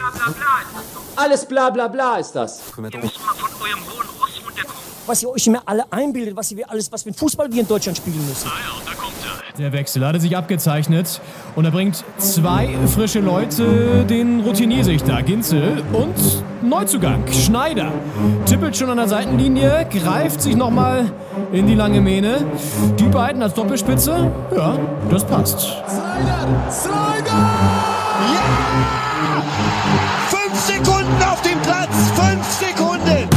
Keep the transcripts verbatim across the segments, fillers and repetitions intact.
bla bla ist das doch. Alles bla bla bla ist das. Ihr müsst mal von eurem hohen Ross runterkommen. Was ihr euch immer alle einbildet, was ihr alles, was für ein Fußball wir in Deutschland spielen müssen. Ah ja, da kommt er. Der Wechsel hatte sich abgezeichnet und er bringt zwei frische Leute, den Routiniersichter Ginzel und Neuzugang Schneider. Tippelt schon an der Seitenlinie, greift sich nochmal in die lange Mähne. Die beiden als Doppelspitze, ja, das passt. Slider! Slider! Ja! Fünf Sekunden auf dem Platz! Fünf Sekunden!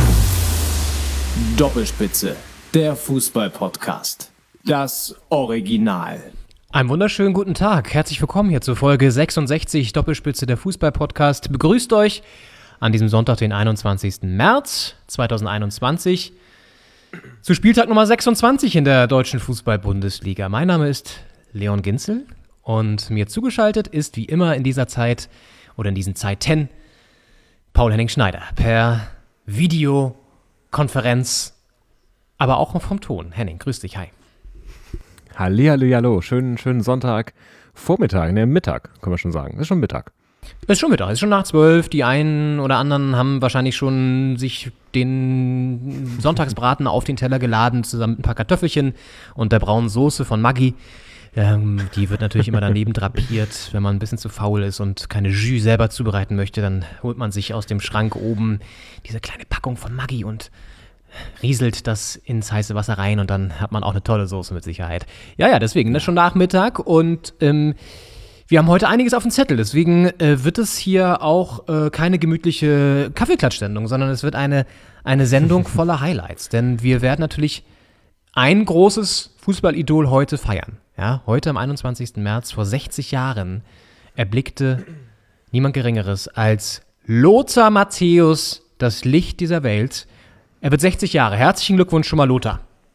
Doppelspitze, der Fußball-Podcast. Das Original. Einen wunderschönen guten Tag. Herzlich willkommen hier zur Folge sechsundsechzig Doppelspitze der Fußball-Podcast. Begrüßt euch an diesem Sonntag, den einundzwanzigsten März zweitausendeinundzwanzig, zu Spieltag Nummer sechsundzwanzig in der deutschen Fußball-Bundesliga. Mein Name ist Leon Ginzel und mir zugeschaltet ist wie immer in dieser Zeit oder in diesen Zeiten Paul-Henning Schneider per Videokonferenz, aber auch noch vom Ton. Henning, grüß dich, hi. Hallihallo, schönen, schönen Sonntag, Vormittag, ne, Mittag, können wir schon sagen. Ist schon Mittag. Ist schon Mittag, ist schon nach zwölf. Die einen oder anderen haben wahrscheinlich schon sich den Sonntagsbraten auf den Teller geladen, zusammen mit ein paar Kartoffelchen und der braunen Soße von Maggi. Ähm, die wird natürlich immer daneben drapiert. Wenn man ein bisschen zu faul ist und keine Jus selber zubereiten möchte, dann holt man sich aus dem Schrank oben diese kleine Packung von Maggi und rieselt das ins heiße Wasser rein und dann hat man auch eine tolle Soße mit Sicherheit. Ja, ja, deswegen, das ist schon Nachmittag und ähm, wir haben heute einiges auf dem Zettel, deswegen äh, wird es hier auch äh, keine gemütliche Kaffeeklatsch-Sendung, sondern es wird eine, eine Sendung voller Highlights, denn wir werden natürlich ein großes Fußballidol heute feiern. Ja, heute am einundzwanzigsten März vor sechzig Jahren erblickte niemand Geringeres als Lothar Matthäus das Licht dieser Welt. Er wird sechzig Jahre. Herzlichen Glückwunsch schon mal, Lothar.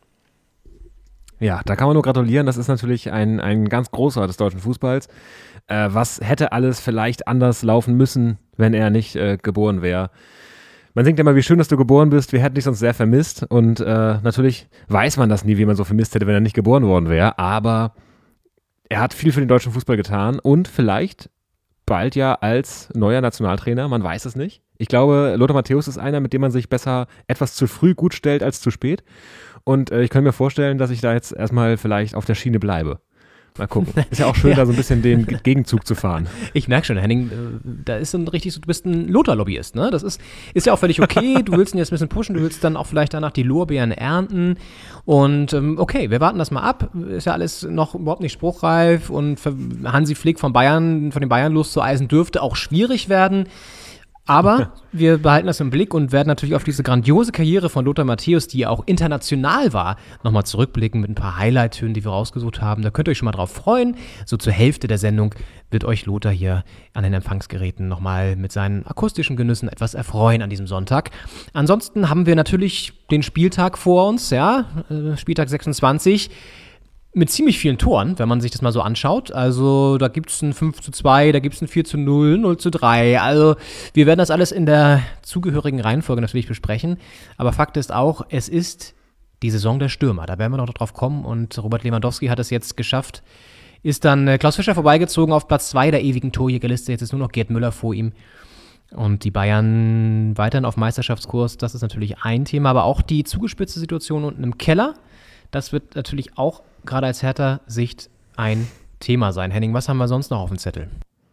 Ja, da kann man nur gratulieren. Das ist natürlich ein, ein ganz großer des deutschen Fußballs. Äh, was hätte alles vielleicht anders laufen müssen, wenn er nicht äh, geboren wäre? Man denkt immer, wie schön, dass du geboren bist. Wir hätten dich sonst sehr vermisst. Und äh, natürlich weiß man das nie, wie man so vermisst hätte, wenn er nicht geboren worden wäre. Aber er hat viel für den deutschen Fußball getan und vielleicht bald ja als neuer Nationaltrainer. Man weiß es nicht. Ich glaube, Lothar Matthäus ist einer, mit dem man sich besser etwas zu früh gut stellt als zu spät. Und äh, ich könnte mir vorstellen, dass ich da jetzt erstmal vielleicht auf der Schiene bleibe. Mal gucken. Ist ja auch schön, ja, da so ein bisschen den Gegenzug zu fahren. Ich merke schon, Henning, da ist so ein richtig, du bist ein Lothar-Lobbyist, ne? Das ist, ist ja auch völlig okay. Du willst ihn jetzt ein bisschen pushen, du willst dann auch vielleicht danach die Lorbeeren ernten. Und ähm, okay, wir warten das mal ab. Ist ja alles noch überhaupt nicht spruchreif. Und für Hansi Flick von Bayern, von den Bayern loszueisen, dürfte auch schwierig werden. Aber wir behalten das im Blick und werden natürlich auf diese grandiose Karriere von Lothar Matthäus, die ja auch international war, nochmal zurückblicken mit ein paar Highlight-Tönen, die wir rausgesucht haben. Da könnt ihr euch schon mal drauf freuen. So zur Hälfte der Sendung wird euch Lothar hier an den Empfangsgeräten nochmal mit seinen akustischen Genüssen etwas erfreuen an diesem Sonntag. Ansonsten haben wir natürlich den Spieltag vor uns, ja, Spieltag sechsundzwanzig. Mit ziemlich vielen Toren, wenn man sich das mal so anschaut. Also da gibt es ein fünf zu zwei, da gibt es ein vier zu null, null zu drei. Also wir werden das alles in der zugehörigen Reihenfolge natürlich besprechen. Aber Fakt ist auch, es ist die Saison der Stürmer. Da werden wir noch drauf kommen. Und Robert Lewandowski hat es jetzt geschafft. Ist dann äh, Klaus Fischer vorbeigezogen auf Platz zwei der ewigen Torjägerliste. Jetzt ist nur noch Gerd Müller vor ihm. Und die Bayern weiterhin auf Meisterschaftskurs. Das ist natürlich ein Thema. Aber auch die zugespitzte Situation unten im Keller. Das wird natürlich auch gerade als Hertha-Sicht ein Thema sein. Henning, was haben wir sonst noch auf dem Zettel?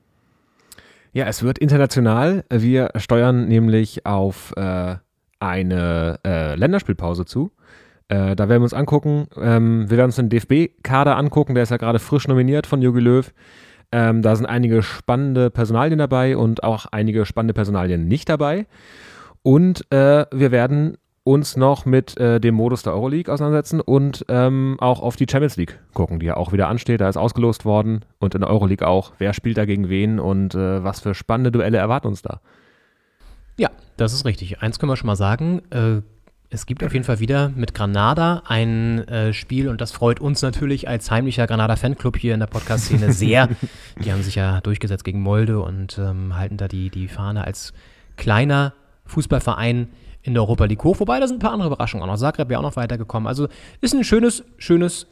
Ja, es wird international. Wir steuern nämlich auf äh, eine äh, Länderspielpause zu. Äh, da werden wir uns angucken. Ähm, wir werden uns den D F B-Kader angucken. Der ist ja gerade frisch nominiert von Jogi Löw. Ähm, da sind einige spannende Personalien dabei und auch einige spannende Personalien nicht dabei. Und äh, wir werden uns noch mit äh, dem Modus der Euroleague auseinandersetzen und ähm, auch auf die Champions League gucken, die ja auch wieder ansteht. Da ist ausgelost worden und in der Euroleague auch. Wer spielt da gegen wen und äh, was für spannende Duelle erwarten uns da? Ja, das ist richtig. Eins können wir schon mal sagen. Äh, es gibt auf jeden Fall wieder mit Granada ein äh, Spiel und das freut uns natürlich als heimlicher Granada-Fanclub hier in der Podcast-Szene sehr. Die haben sich ja durchgesetzt gegen Molde und ähm, halten da die, die Fahne als kleiner Fußballverein in der Europa League hoch, wobei da sind ein paar andere Überraschungen auch noch. Zagreb ja auch noch weitergekommen. Also ist ein schönes, schönes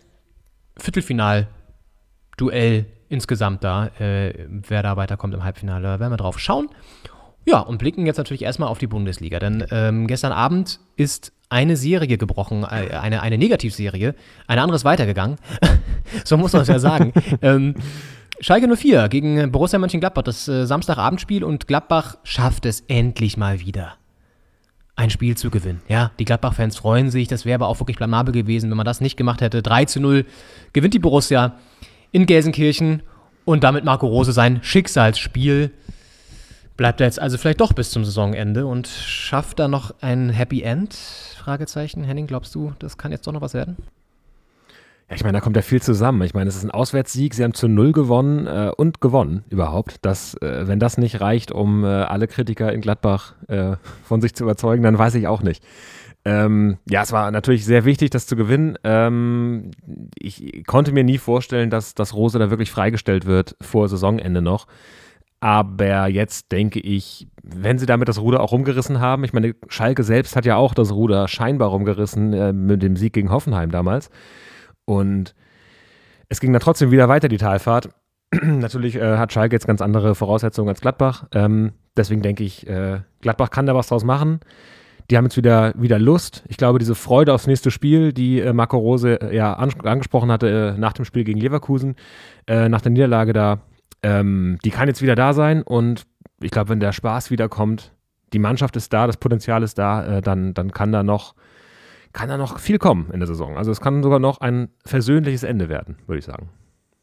Viertelfinal-Duell insgesamt da. Äh, wer da weiterkommt im Halbfinale, da werden wir drauf schauen. Ja, und blicken jetzt natürlich erstmal auf die Bundesliga, denn ähm, gestern Abend ist eine Serie gebrochen, äh, eine, eine Negativserie, eine andere ist weitergegangen, so muss man es ja sagen. ähm, Schalke null vier gegen Borussia Mönchengladbach, das äh, Samstagabendspiel, und Gladbach schafft es endlich mal wieder, ein Spiel zu gewinnen. Ja, die Gladbach-Fans freuen sich, das wäre aber auch wirklich blamabel gewesen, wenn man das nicht gemacht hätte. drei zu null gewinnt die Borussia in Gelsenkirchen und damit Marco Rose sein Schicksalsspiel. Bleibt er jetzt also vielleicht doch bis zum Saisonende und schafft da noch ein Happy End? Fragezeichen. Henning, glaubst du, das kann jetzt doch noch was werden? Ja, ich meine, da kommt ja viel zusammen. Ich meine, es ist ein Auswärtssieg, sie haben zu null gewonnen äh, und gewonnen überhaupt. Das, äh, wenn das nicht reicht, um äh, alle Kritiker in Gladbach äh, von sich zu überzeugen, dann weiß ich auch nicht. Ähm, ja, es war natürlich sehr wichtig, das zu gewinnen. Ähm, ich konnte mir nie vorstellen, dass, dass Rose da wirklich freigestellt wird vor Saisonende noch. Aber jetzt denke ich, wenn sie damit das Ruder auch rumgerissen haben, ich meine, Schalke selbst hat ja auch das Ruder scheinbar rumgerissen äh, mit dem Sieg gegen Hoffenheim damals. Und es ging dann trotzdem wieder weiter, die Talfahrt. Natürlich äh, hat Schalke jetzt ganz andere Voraussetzungen als Gladbach. Ähm, deswegen denke ich, äh, Gladbach kann da was draus machen. Die haben jetzt wieder, wieder Lust. Ich glaube, diese Freude aufs nächste Spiel, die äh, Marco Rose äh, ja an, angesprochen hatte äh, nach dem Spiel gegen Leverkusen, äh, nach der Niederlage da, ähm, die kann jetzt wieder da sein. Und ich glaube, wenn der Spaß wiederkommt, die Mannschaft ist da, das Potenzial ist da, äh, dann, dann kann da noch kann da noch viel kommen in der Saison. Also es kann sogar noch ein versöhnliches Ende werden, würde ich sagen.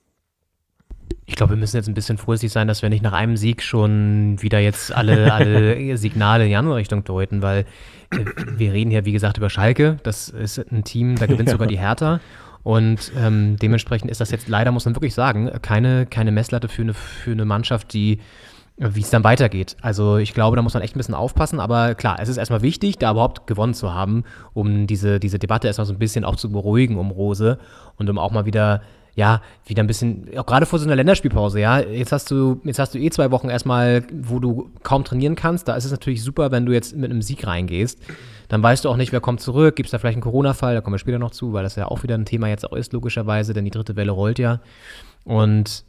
Ich glaube, wir müssen jetzt ein bisschen vorsichtig sein, dass wir nicht nach einem Sieg schon wieder jetzt alle, alle Signale in die andere Richtung deuten, weil äh, wir reden hier, wie gesagt, über Schalke. Das ist ein Team, da gewinnt ja. sogar die Hertha. Und ähm, dementsprechend ist das jetzt leider, muss man wirklich sagen, keine, keine Messlatte für eine, für eine Mannschaft, die wie es dann weitergeht. Also ich glaube, da muss man echt ein bisschen aufpassen, aber klar, es ist erstmal wichtig, da überhaupt gewonnen zu haben, um diese, diese Debatte erstmal so ein bisschen auch zu beruhigen um Rose und um auch mal wieder, ja, wieder ein bisschen, auch gerade vor so einer Länderspielpause, ja, jetzt hast du, jetzt hast du eh zwei Wochen erstmal, wo du kaum trainieren kannst, da ist es natürlich super, wenn du jetzt mit einem Sieg reingehst, dann weißt du auch nicht, wer kommt zurück, gibt es da vielleicht einen Corona-Fall, da kommen wir später noch zu, weil das ja auch wieder ein Thema jetzt auch ist, logischerweise, denn die dritte Welle rollt ja und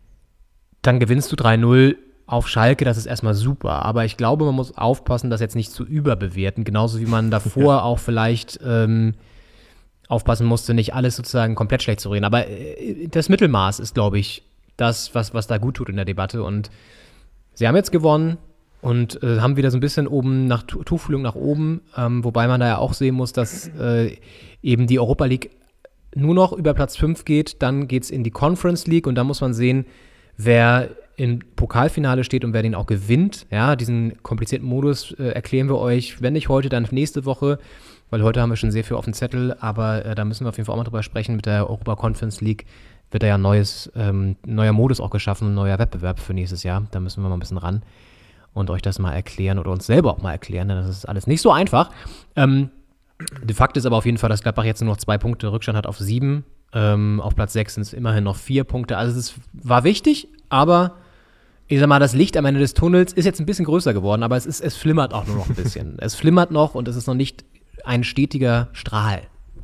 dann gewinnst du drei null auf Schalke, das ist erstmal super, aber ich glaube, man muss aufpassen, das jetzt nicht zu überbewerten, genauso wie man davor ja. auch vielleicht ähm, aufpassen musste, nicht alles sozusagen komplett schlecht zu reden, aber äh, das Mittelmaß ist, glaube ich, das, was, was da gut tut in der Debatte und sie haben jetzt gewonnen und äh, haben wieder so ein bisschen oben nach Tuchfühlung nach oben, ähm, wobei man da ja auch sehen muss, dass äh, eben die Europa League nur noch über Platz fünf geht, dann geht es in die Conference League und da muss man sehen, wer im Pokalfinale steht und wer den auch gewinnt. Ja, diesen komplizierten Modus äh, erklären wir euch, wenn nicht heute, dann nächste Woche, weil heute haben wir schon sehr viel auf dem Zettel, aber äh, da müssen wir auf jeden Fall auch mal drüber sprechen. Mit der Europa Conference League wird da ja ein neues, ähm, neuer Modus auch geschaffen, ein neuer Wettbewerb für nächstes Jahr. Da müssen wir mal ein bisschen ran und euch das mal erklären oder uns selber auch mal erklären, denn das ist alles nicht so einfach. Ähm, de facto ist aber auf jeden Fall, dass Gladbach jetzt nur noch zwei Punkte Rückstand hat auf sieben. Ähm, auf Platz sechs sind es immerhin noch vier Punkte. Also es war wichtig, aber ich sag mal, das Licht am Ende des Tunnels ist jetzt ein bisschen größer geworden, aber es, ist, es flimmert auch nur noch ein bisschen. Es flimmert noch und es ist noch nicht ein stetiger Strahl.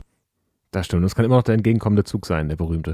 Das stimmt, das kann immer noch der entgegenkommende Zug sein, der berühmte.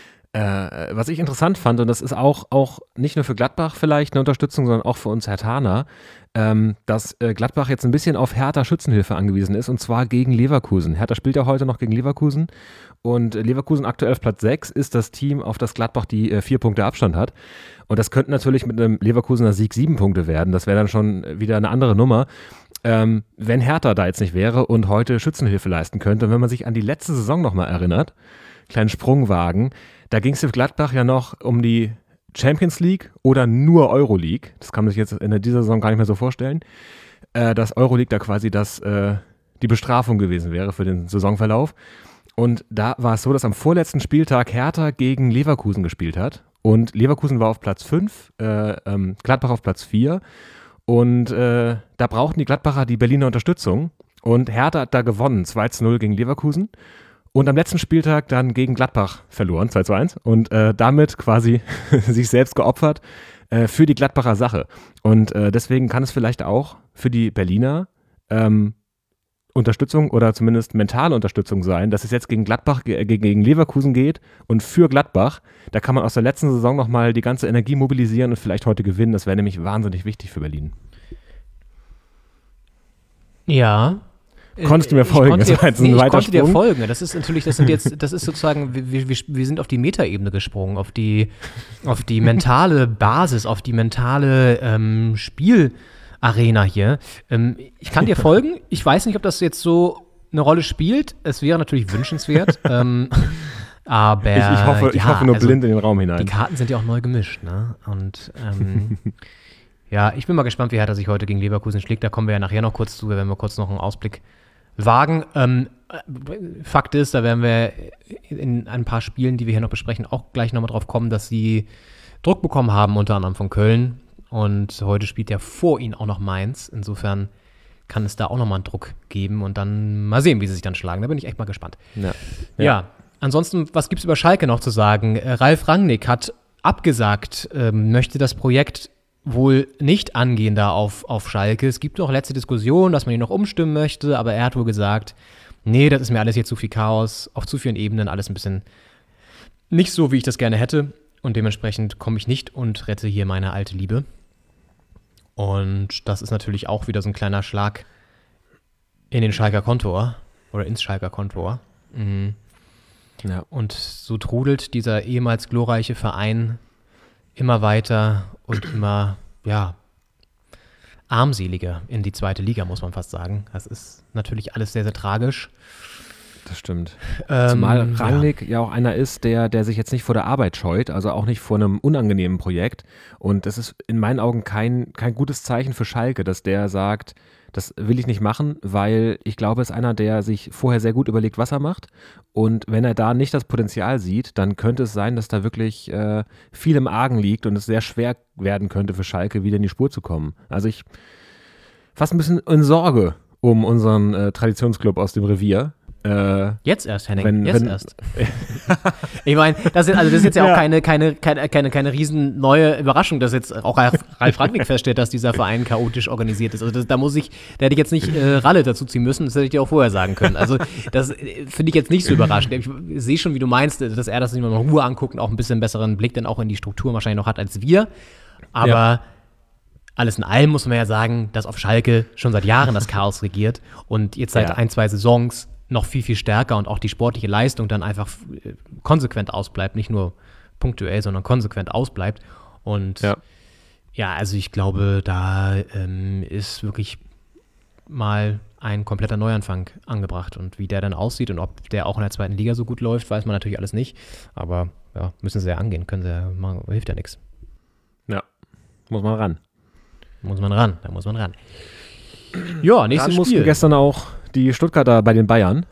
Äh, was ich interessant fand, und das ist auch, auch nicht nur für Gladbach vielleicht eine Unterstützung, sondern auch für uns Herthaner, ähm, dass äh, Gladbach jetzt ein bisschen auf Hertha Schützenhilfe angewiesen ist, und zwar gegen Leverkusen. Hertha spielt ja heute noch gegen Leverkusen und Leverkusen aktuell auf Platz sechs ist das Team, auf das Gladbach die äh, vier Punkte Abstand hat. Und das könnten natürlich mit einem Leverkusener Sieg sieben Punkte werden. Das wäre dann schon wieder eine andere Nummer. Ähm, wenn Hertha da jetzt nicht wäre und heute Schützenhilfe leisten könnte. Und wenn man sich an die letzte Saison nochmal erinnert, kleinen Sprungwagen, da ging es für Gladbach ja noch um die Champions League oder nur Euroleague. Das kann man sich jetzt in dieser Saison gar nicht mehr so vorstellen. Äh, dass Euroleague da quasi das, äh, die Bestrafung gewesen wäre für den Saisonverlauf. Und da war es so, dass am vorletzten Spieltag Hertha gegen Leverkusen gespielt hat. Und Leverkusen war auf Platz fünf, äh, ähm, Gladbach auf Platz vier. Und äh, da brauchten die Gladbacher die Berliner Unterstützung. Und Hertha hat da gewonnen, zwei zu null gegen Leverkusen. Und am letzten Spieltag dann gegen Gladbach verloren, zwei zu eins. Und äh, damit quasi sich selbst geopfert äh, für die Gladbacher Sache. Und äh, deswegen kann es vielleicht auch für die Berliner ähm, Unterstützung oder zumindest mentale Unterstützung sein, dass es jetzt gegen Gladbach, ge- gegen Leverkusen geht und für Gladbach, da kann man aus der letzten Saison nochmal die ganze Energie mobilisieren und vielleicht heute gewinnen. Das wäre nämlich wahnsinnig wichtig für Berlin. Ja. Konntest du mir folgen? Ich konnte, Das war dir, jetzt ein nee, ich weiter konnte dir Sprung. folgen. Das ist natürlich, das sind jetzt, das ist sozusagen, wir, wir, wir sind auf die Metaebene gesprungen, auf die, auf die mentale Basis, auf die mentale ähm, Spielarena hier. Ähm, ich kann dir folgen. Ich weiß nicht, ob das jetzt so eine Rolle spielt. Es wäre natürlich wünschenswert. ähm, aber Ich, ich, hoffe, ich ja, hoffe nur also, blind in den Raum hinein. die Karten sind ja auch neu gemischt, ne? Und ähm, ja, ich bin mal gespannt, wie Hertha sich heute gegen Leverkusen schlägt. Da kommen wir ja nachher noch kurz zu, wenn wir kurz noch einen Ausblick wagen. Ähm, Fakt ist, da werden wir in ein paar Spielen, die wir hier noch besprechen, auch gleich nochmal drauf kommen, dass sie Druck bekommen haben, unter anderem von Köln. Und heute spielt ja vor ihnen auch noch Mainz. Insofern kann es da auch nochmal einen Druck geben und dann mal sehen, wie sie sich dann schlagen. Da bin ich echt mal gespannt. Ja. Ja, ja. Ansonsten, was gibt es über Schalke noch zu sagen? Äh, Ralf Rangnick hat abgesagt, ähm, möchte das Projekt wohl nicht angehen da auf, auf Schalke. Es gibt noch letzte Diskussionen, dass man ihn noch umstimmen möchte, aber er hat wohl gesagt, nee, das ist mir alles hier zu viel Chaos, auf zu vielen Ebenen, alles ein bisschen nicht so, wie ich das gerne hätte und dementsprechend komme ich nicht und rette hier meine alte Liebe. Und das ist natürlich auch wieder so ein kleiner Schlag in den Schalker Kontor oder ins Schalker Kontor. Mhm. Ja. Und so trudelt dieser ehemals glorreiche Verein immer weiter und immer, ja, armseliger in die zweite Liga, muss man fast sagen. Das ist natürlich alles sehr, sehr tragisch. Das stimmt. Ähm, Zumal Rangnick ja. ja. auch einer ist, der, der sich jetzt nicht vor der Arbeit scheut, also auch nicht vor einem unangenehmen Projekt. Und das ist in meinen Augen kein, kein gutes Zeichen für Schalke, dass der sagt, das will ich nicht machen, weil ich glaube, es ist einer, der sich vorher sehr gut überlegt, was er macht. Und wenn er da nicht das Potenzial sieht, dann könnte es sein, dass da wirklich äh, viel im Argen liegt und es sehr schwer werden könnte für Schalke, wieder in die Spur zu kommen. Also ich fast ein bisschen in Sorge um unseren äh, Traditionsclub aus dem Revier. Äh, Jetzt erst, Henning, wenn, jetzt wenn, erst. Ich meine, das, ist, also das ist jetzt ja, Ja. auch keine, keine, keine, keine, keine riesen neue Überraschung, dass jetzt auch Ralf, Ralf Rangnick feststellt, dass dieser Verein chaotisch organisiert ist. Also das, da muss ich, da hätte ich jetzt nicht äh, Ralle dazu ziehen müssen, das hätte ich dir auch vorher sagen können. Also das äh, finde ich jetzt nicht so überraschend. Ich sehe schon, wie du meinst, dass er das sich mal in Ruhe anguckt und auch ein bisschen besseren Blick dann auch in die Struktur wahrscheinlich noch hat als wir. Aber Ja. alles in allem muss man ja sagen, dass auf Schalke schon seit Jahren das Chaos regiert und jetzt seit Ja. ein, zwei Saisons noch viel, viel stärker und auch die sportliche Leistung dann einfach äh, konsequent ausbleibt, nicht nur punktuell, sondern konsequent ausbleibt. Und ja, Ja. also ich glaube, da ähm, ist wirklich mal ein kompletter Neuanfang angebracht. Und wie der dann aussieht und ob der auch in der zweiten Liga so gut läuft, weiß man natürlich alles nicht. Aber ja, müssen sie ja angehen, können sie ja machen, hilft ja nichts. ja, muss man ran. Muss man ran, da muss man ran. Ja, nächstes Dann mussten Spiel. gestern auch die Stuttgarter bei den Bayern.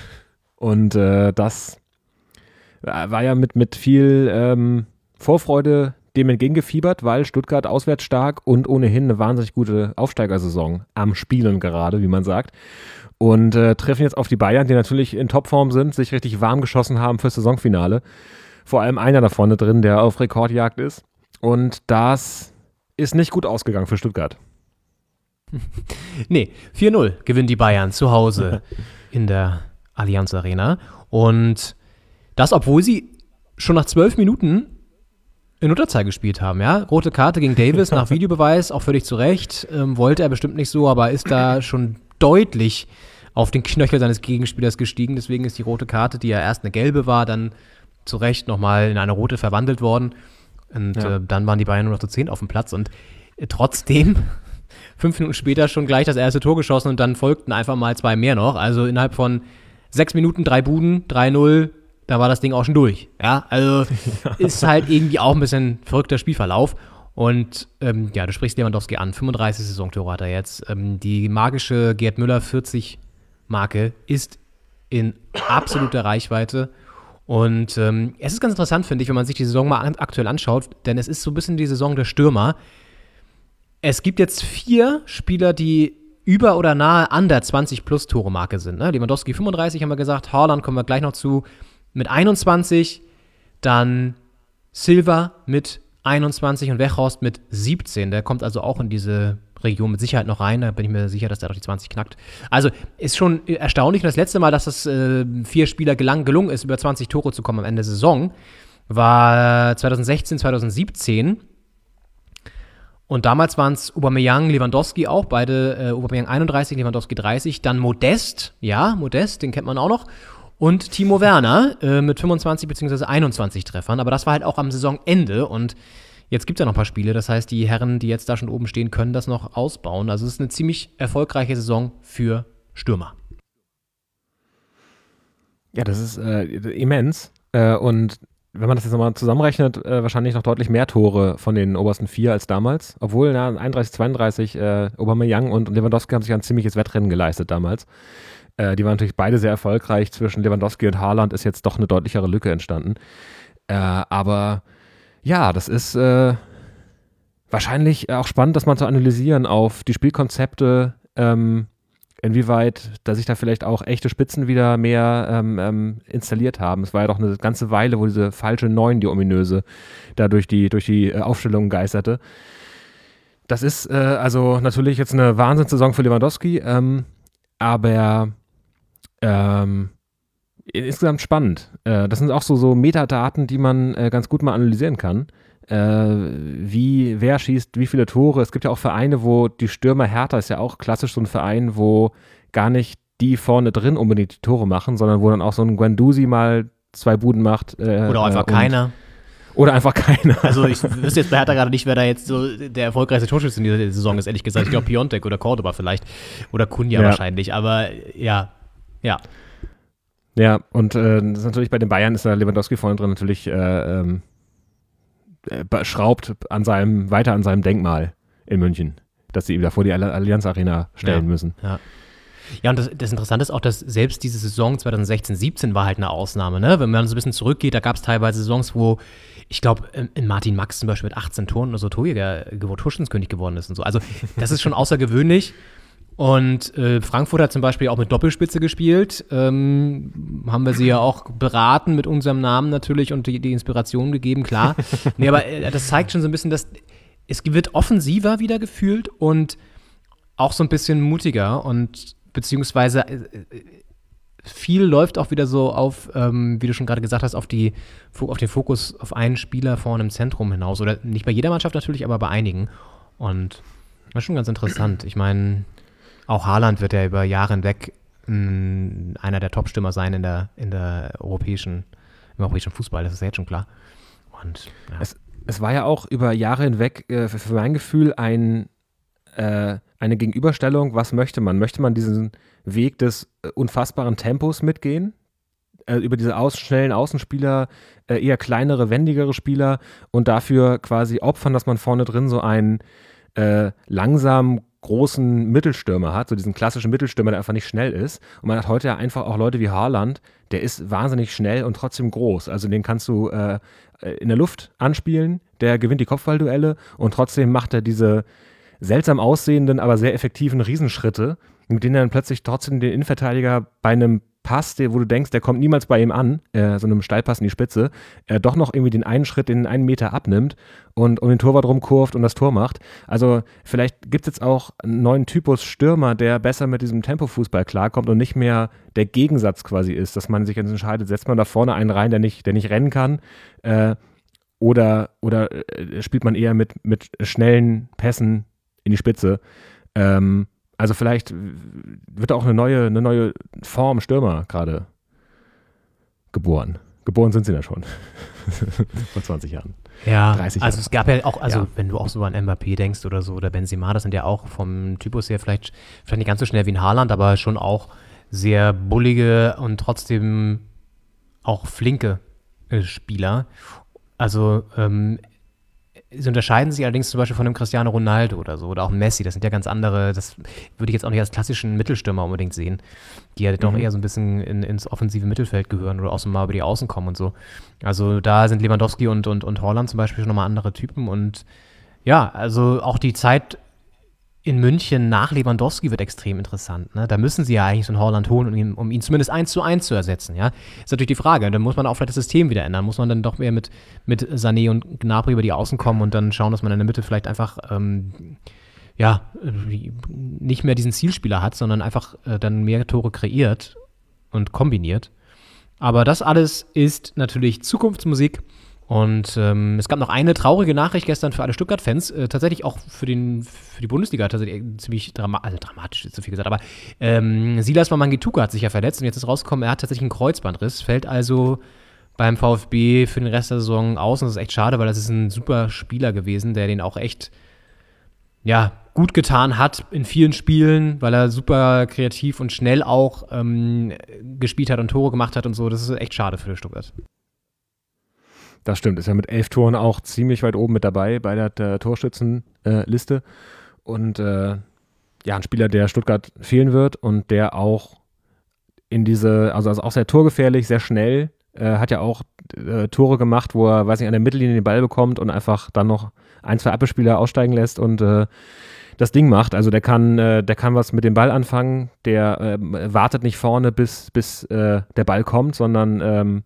Und äh, das war ja mit, mit viel ähm, Vorfreude dem entgegengefiebert, weil Stuttgart auswärts stark und ohnehin eine wahnsinnig gute Aufsteigersaison am Spielen gerade, wie man sagt. Und äh, treffen jetzt auf die Bayern, die natürlich in Topform sind, sich richtig warm geschossen haben fürs Saisonfinale. Vor allem einer da vorne drin, der auf Rekordjagd ist. Und das ist nicht gut ausgegangen für Stuttgart. Nee, vier null gewinnen die Bayern zu Hause in der Allianz Arena. Und das, obwohl sie schon nach zwölf Minuten in Unterzahl gespielt haben, ja. Rote Karte gegen Davis nach Videobeweis, auch völlig zu Recht. Ähm, wollte er bestimmt nicht so, aber ist da schon deutlich auf den Knöchel seines Gegenspielers gestiegen. Deswegen ist die rote Karte, die ja erst eine gelbe war, dann zu Recht nochmal in eine rote verwandelt worden. Und Ja. äh, dann waren die Bayern nur noch zu zehn auf dem Platz. Und äh, trotzdem fünf Minuten später schon gleich das erste Tor geschossen und dann folgten einfach mal zwei mehr noch. Also innerhalb von sechs Minuten drei Buden, drei null, da war das Ding auch schon durch. Ja, also ist halt irgendwie auch ein bisschen verrückter Spielverlauf. Und ähm, ja, du sprichst Lewandowski an, fünfunddreißig Saisontore hat er jetzt. Ähm, die magische Gerd Müller vierzig-Marke ist in absoluter Reichweite. Und ähm, es ist ganz interessant, finde ich, wenn man sich die Saison mal an, aktuell anschaut, denn es ist so ein bisschen die Saison der Stürmer. Es gibt jetzt vier Spieler, die über oder nahe an der zwanzig-plus-Tore-Marke sind. Ne? Lewandowski fünfunddreißig, haben wir gesagt. Haaland kommen wir gleich noch zu, mit einundzwanzig. Dann Silva mit einundzwanzig und Weghorst mit siebzehn. Der kommt also auch in diese Region mit Sicherheit noch rein. Da bin ich mir sicher, dass der doch die zwanzig knackt. Also ist schon erstaunlich. Und das letzte Mal, dass es äh, vier Spieler gelang, gelungen ist, über zwanzig Tore zu kommen am Ende der Saison, war zwanzig sechzehn, zwanzig siebzehn. Und damals waren es Aubameyang, Lewandowski auch, beide äh, Aubameyang einunddreißig, Lewandowski dreißig, dann Modest, ja, Modest, den kennt man auch noch, und Timo Werner äh, mit fünfundzwanzig bzw. einundzwanzig Treffern, aber das war halt auch am Saisonende und jetzt gibt es ja noch ein paar Spiele, das heißt, die Herren, die jetzt da schon oben stehen, können das noch ausbauen. Also es ist eine ziemlich erfolgreiche Saison für Stürmer. Ja, das ist äh, immens. Äh, und wenn man das jetzt nochmal zusammenrechnet, äh, wahrscheinlich noch deutlich mehr Tore von den obersten vier als damals. Obwohl, na, einunddreißig, zweiunddreißig, äh, Aubameyang und Lewandowski haben sich ein ziemliches Wettrennen geleistet damals. Äh, die waren natürlich beide sehr erfolgreich. Zwischen Lewandowski und Haaland ist jetzt doch eine deutlichere Lücke entstanden. Äh, aber ja, das ist äh, wahrscheinlich auch spannend, das mal zu analysieren auf die Spielkonzepte, ähm, inwieweit da sich da vielleicht auch echte Spitzen wieder mehr ähm, ähm, installiert haben. Es war ja doch eine ganze Weile, wo diese falsche Neun, die ominöse, da durch die, durch die äh, Aufstellung geisterte. Das ist äh, also natürlich jetzt eine Wahnsinnssaison für Lewandowski, ähm, aber ähm, insgesamt spannend. Äh, das sind auch so, so Metadaten, die man äh, ganz gut mal analysieren kann. Äh, wie, wer schießt wie viele Tore. Es gibt ja auch Vereine, wo die Stürmer, Hertha ist ja auch klassisch so ein Verein, wo gar nicht die vorne drin unbedingt die Tore machen, sondern wo dann auch so ein Guendouzi mal zwei Buden macht. Äh, Oder auch einfach und, keiner. Oder einfach keiner. Also ich wüsste jetzt bei Hertha gerade nicht, wer da jetzt so der erfolgreichste Torschütze in dieser Saison ist, ehrlich gesagt. Ich glaube Piontek oder Cordoba vielleicht. Oder Cunha ja. wahrscheinlich. Aber ja, ja. Ja, und äh, das ist natürlich bei den Bayern ist da Lewandowski vorne drin natürlich äh, ähm, schraubt an seinem, weiter an seinem Denkmal in München, dass sie ihm da vor die Allianz Arena stellen ja, müssen. Ja. Ja, und das, das Interessante ist auch, dass selbst diese Saison zwanzig sechzehn siebzehn war halt eine Ausnahme, ne? Wenn man so ein bisschen zurückgeht, da gab es teilweise Saisons, wo, ich glaube, Martin Max zum Beispiel mit achtzehn Toren oder so Torjäger, Torschützenkönig geworden ist und so. Also das ist schon außergewöhnlich. Und äh, Frankfurt hat zum Beispiel auch mit Doppelspitze gespielt. Ähm, haben wir sie ja auch beraten mit unserem Namen natürlich und die, die Inspiration gegeben, klar. Nee, aber äh, das zeigt schon so ein bisschen, dass es wird offensiver wieder gefühlt und auch so ein bisschen mutiger und beziehungsweise äh, viel läuft auch wieder so auf, ähm, wie du schon gerade gesagt hast, auf, die, auf den Fokus auf einen Spieler vorne im Zentrum hinaus. Oder nicht bei jeder Mannschaft natürlich, aber bei einigen. Und das ist schon ganz interessant. Ich meine, auch Haaland wird ja über Jahre hinweg mh, einer der Top-Stürmer sein in der, in der europäischen, im europäischen Fußball, das ist ja jetzt schon klar. Und, ja. es, es war ja auch über Jahre hinweg äh, für, für mein Gefühl ein, äh, eine Gegenüberstellung, was möchte man? Möchte man diesen Weg des äh, unfassbaren Tempos mitgehen? Äh, über diese aus, schnellen Außenspieler, äh, eher kleinere, wendigere Spieler und dafür quasi opfern, dass man vorne drin so einen äh, langsam großen Mittelstürmer hat, so diesen klassischen Mittelstürmer, der einfach nicht schnell ist. Und man hat heute ja einfach auch Leute wie Haaland, der ist wahnsinnig schnell und trotzdem groß. Also den kannst du äh, in der Luft anspielen, der gewinnt die Kopfballduelle und trotzdem macht er diese seltsam aussehenden, aber sehr effektiven Riesenschritte, mit denen er dann plötzlich trotzdem den Innenverteidiger bei einem Pass, der, wo du denkst, der kommt niemals bei ihm an, äh, so einem Steilpass in die Spitze, äh, doch noch irgendwie den einen Schritt, den einen Meter abnimmt und um den Torwart rumkurvt und das Tor macht. Also vielleicht gibt es jetzt auch einen neuen Typus Stürmer, der besser mit diesem Tempofußball klarkommt und nicht mehr der Gegensatz quasi ist, dass man sich jetzt entscheidet, setzt man da vorne einen rein, der nicht, der nicht rennen kann, äh, oder, oder äh, spielt man eher mit, mit schnellen Pässen in die Spitze. Ähm, Also vielleicht wird auch eine neue, eine neue Form Stürmer gerade geboren. Geboren sind sie ja schon. Vor zwanzig Jahren. Ja, dreißig also Jahren. es gab ja auch, also Ja. wenn du auch so an Mbappé denkst oder so, oder Benzema, das sind ja auch vom Typus her vielleicht, vielleicht nicht ganz so schnell wie ein Haaland, aber schon auch sehr bullige und trotzdem auch flinke äh, Spieler. Also ähm, sie unterscheiden sich allerdings zum Beispiel von einem Cristiano Ronaldo oder so oder auch Messi. Das sind ja ganz andere, das würde ich jetzt auch nicht als klassischen Mittelstürmer unbedingt sehen, die ja mhm. doch eher so ein bisschen in, ins offensive Mittelfeld gehören oder auch so mal über die Außen kommen und so. Also da sind Lewandowski und, und, und Haaland zum Beispiel schon nochmal andere Typen und ja, also auch die Zeit in München nach Lewandowski wird extrem interessant. Ne? Da müssen sie ja eigentlich so einen Haaland holen, um ihn, um ihn zumindest eins zu eins zu ersetzen. Ja? Ist natürlich die Frage. Dann muss man auch vielleicht das System wieder ändern. Muss man dann doch mehr mit, mit Sané und Gnabry über die Außen kommen und dann schauen, dass man in der Mitte vielleicht einfach ähm, ja, nicht mehr diesen Zielspieler hat, sondern einfach äh, dann mehr Tore kreiert und kombiniert. Aber das alles ist natürlich Zukunftsmusik. Und ähm, es gab noch eine traurige Nachricht gestern für alle Stuttgart-Fans, äh, tatsächlich auch für, den, für die Bundesliga tatsächlich ziemlich drama- also dramatisch, ist zu viel gesagt, aber ähm, Silas Wamangituka hat sich ja verletzt und jetzt ist rausgekommen, er hat tatsächlich einen Kreuzbandriss, fällt also beim VfB für den Rest der Saison aus und das ist echt schade, weil das ist ein super Spieler gewesen, der den auch echt ja, gut getan hat in vielen Spielen, weil er super kreativ und schnell auch ähm, gespielt hat und Tore gemacht hat und so. Das ist echt schade für Stuttgart. Das stimmt, ist ja mit elf Toren auch ziemlich weit oben mit dabei bei der, der Torschützenliste. Äh, und äh, ja, ein Spieler, der Stuttgart fehlen wird und der auch in diese, also, also auch sehr torgefährlich, sehr schnell, äh, hat ja auch äh, Tore gemacht, wo er, weiß nicht, an der Mittellinie den Ball bekommt und einfach dann noch ein, zwei Abwehrspieler aussteigen lässt und äh, das Ding macht. Also der kann, äh, der kann was mit dem Ball anfangen, der äh, wartet nicht vorne, bis, bis äh, der Ball kommt, sondern ähm,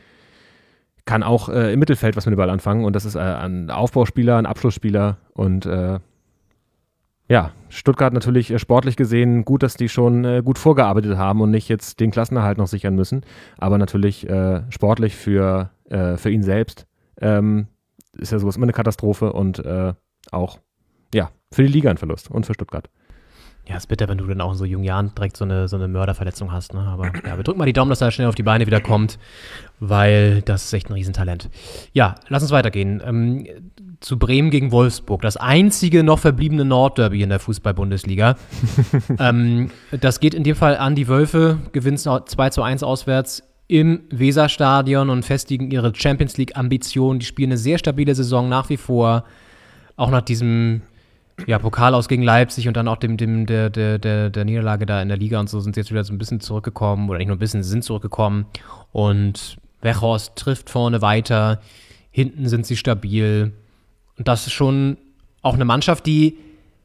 kann auch äh, im Mittelfeld was mit dem Ball anfangen und das ist äh, ein Aufbauspieler, ein Abschlussspieler und äh, ja, Stuttgart natürlich äh, sportlich gesehen gut, dass die schon äh, gut vorgearbeitet haben und nicht jetzt den Klassenerhalt noch sichern müssen, aber natürlich äh, sportlich für, äh, für ihn selbst ähm, ist ja sowas immer eine Katastrophe und äh, auch ja, für die Liga ein Verlust und für Stuttgart. Ja, ist bitter, wenn du dann auch in so jungen Jahren direkt so eine, so eine Mörderverletzung hast, ne? Aber ja, wir drücken mal die Daumen, dass er schnell auf die Beine wieder kommt, weil das ist echt ein Riesentalent. Ja, lass uns weitergehen. Ähm, zu Bremen gegen Wolfsburg, das einzige noch verbliebene Nordderby in der Fußball-Bundesliga. ähm, das geht in dem Fall an die Wölfe, gewinnen zwei zu eins auswärts im Weserstadion und festigen ihre Champions-League-Ambitionen. Die spielen eine sehr stabile Saison nach wie vor, auch nach diesem ja, Pokal aus gegen Leipzig und dann auch dem, dem, der, der, der, der Niederlage da in der Liga und so sind sie jetzt wieder so ein bisschen zurückgekommen oder nicht nur ein bisschen, sie sind zurückgekommen und Weghorst trifft vorne weiter, hinten sind sie stabil und das ist schon auch eine Mannschaft, die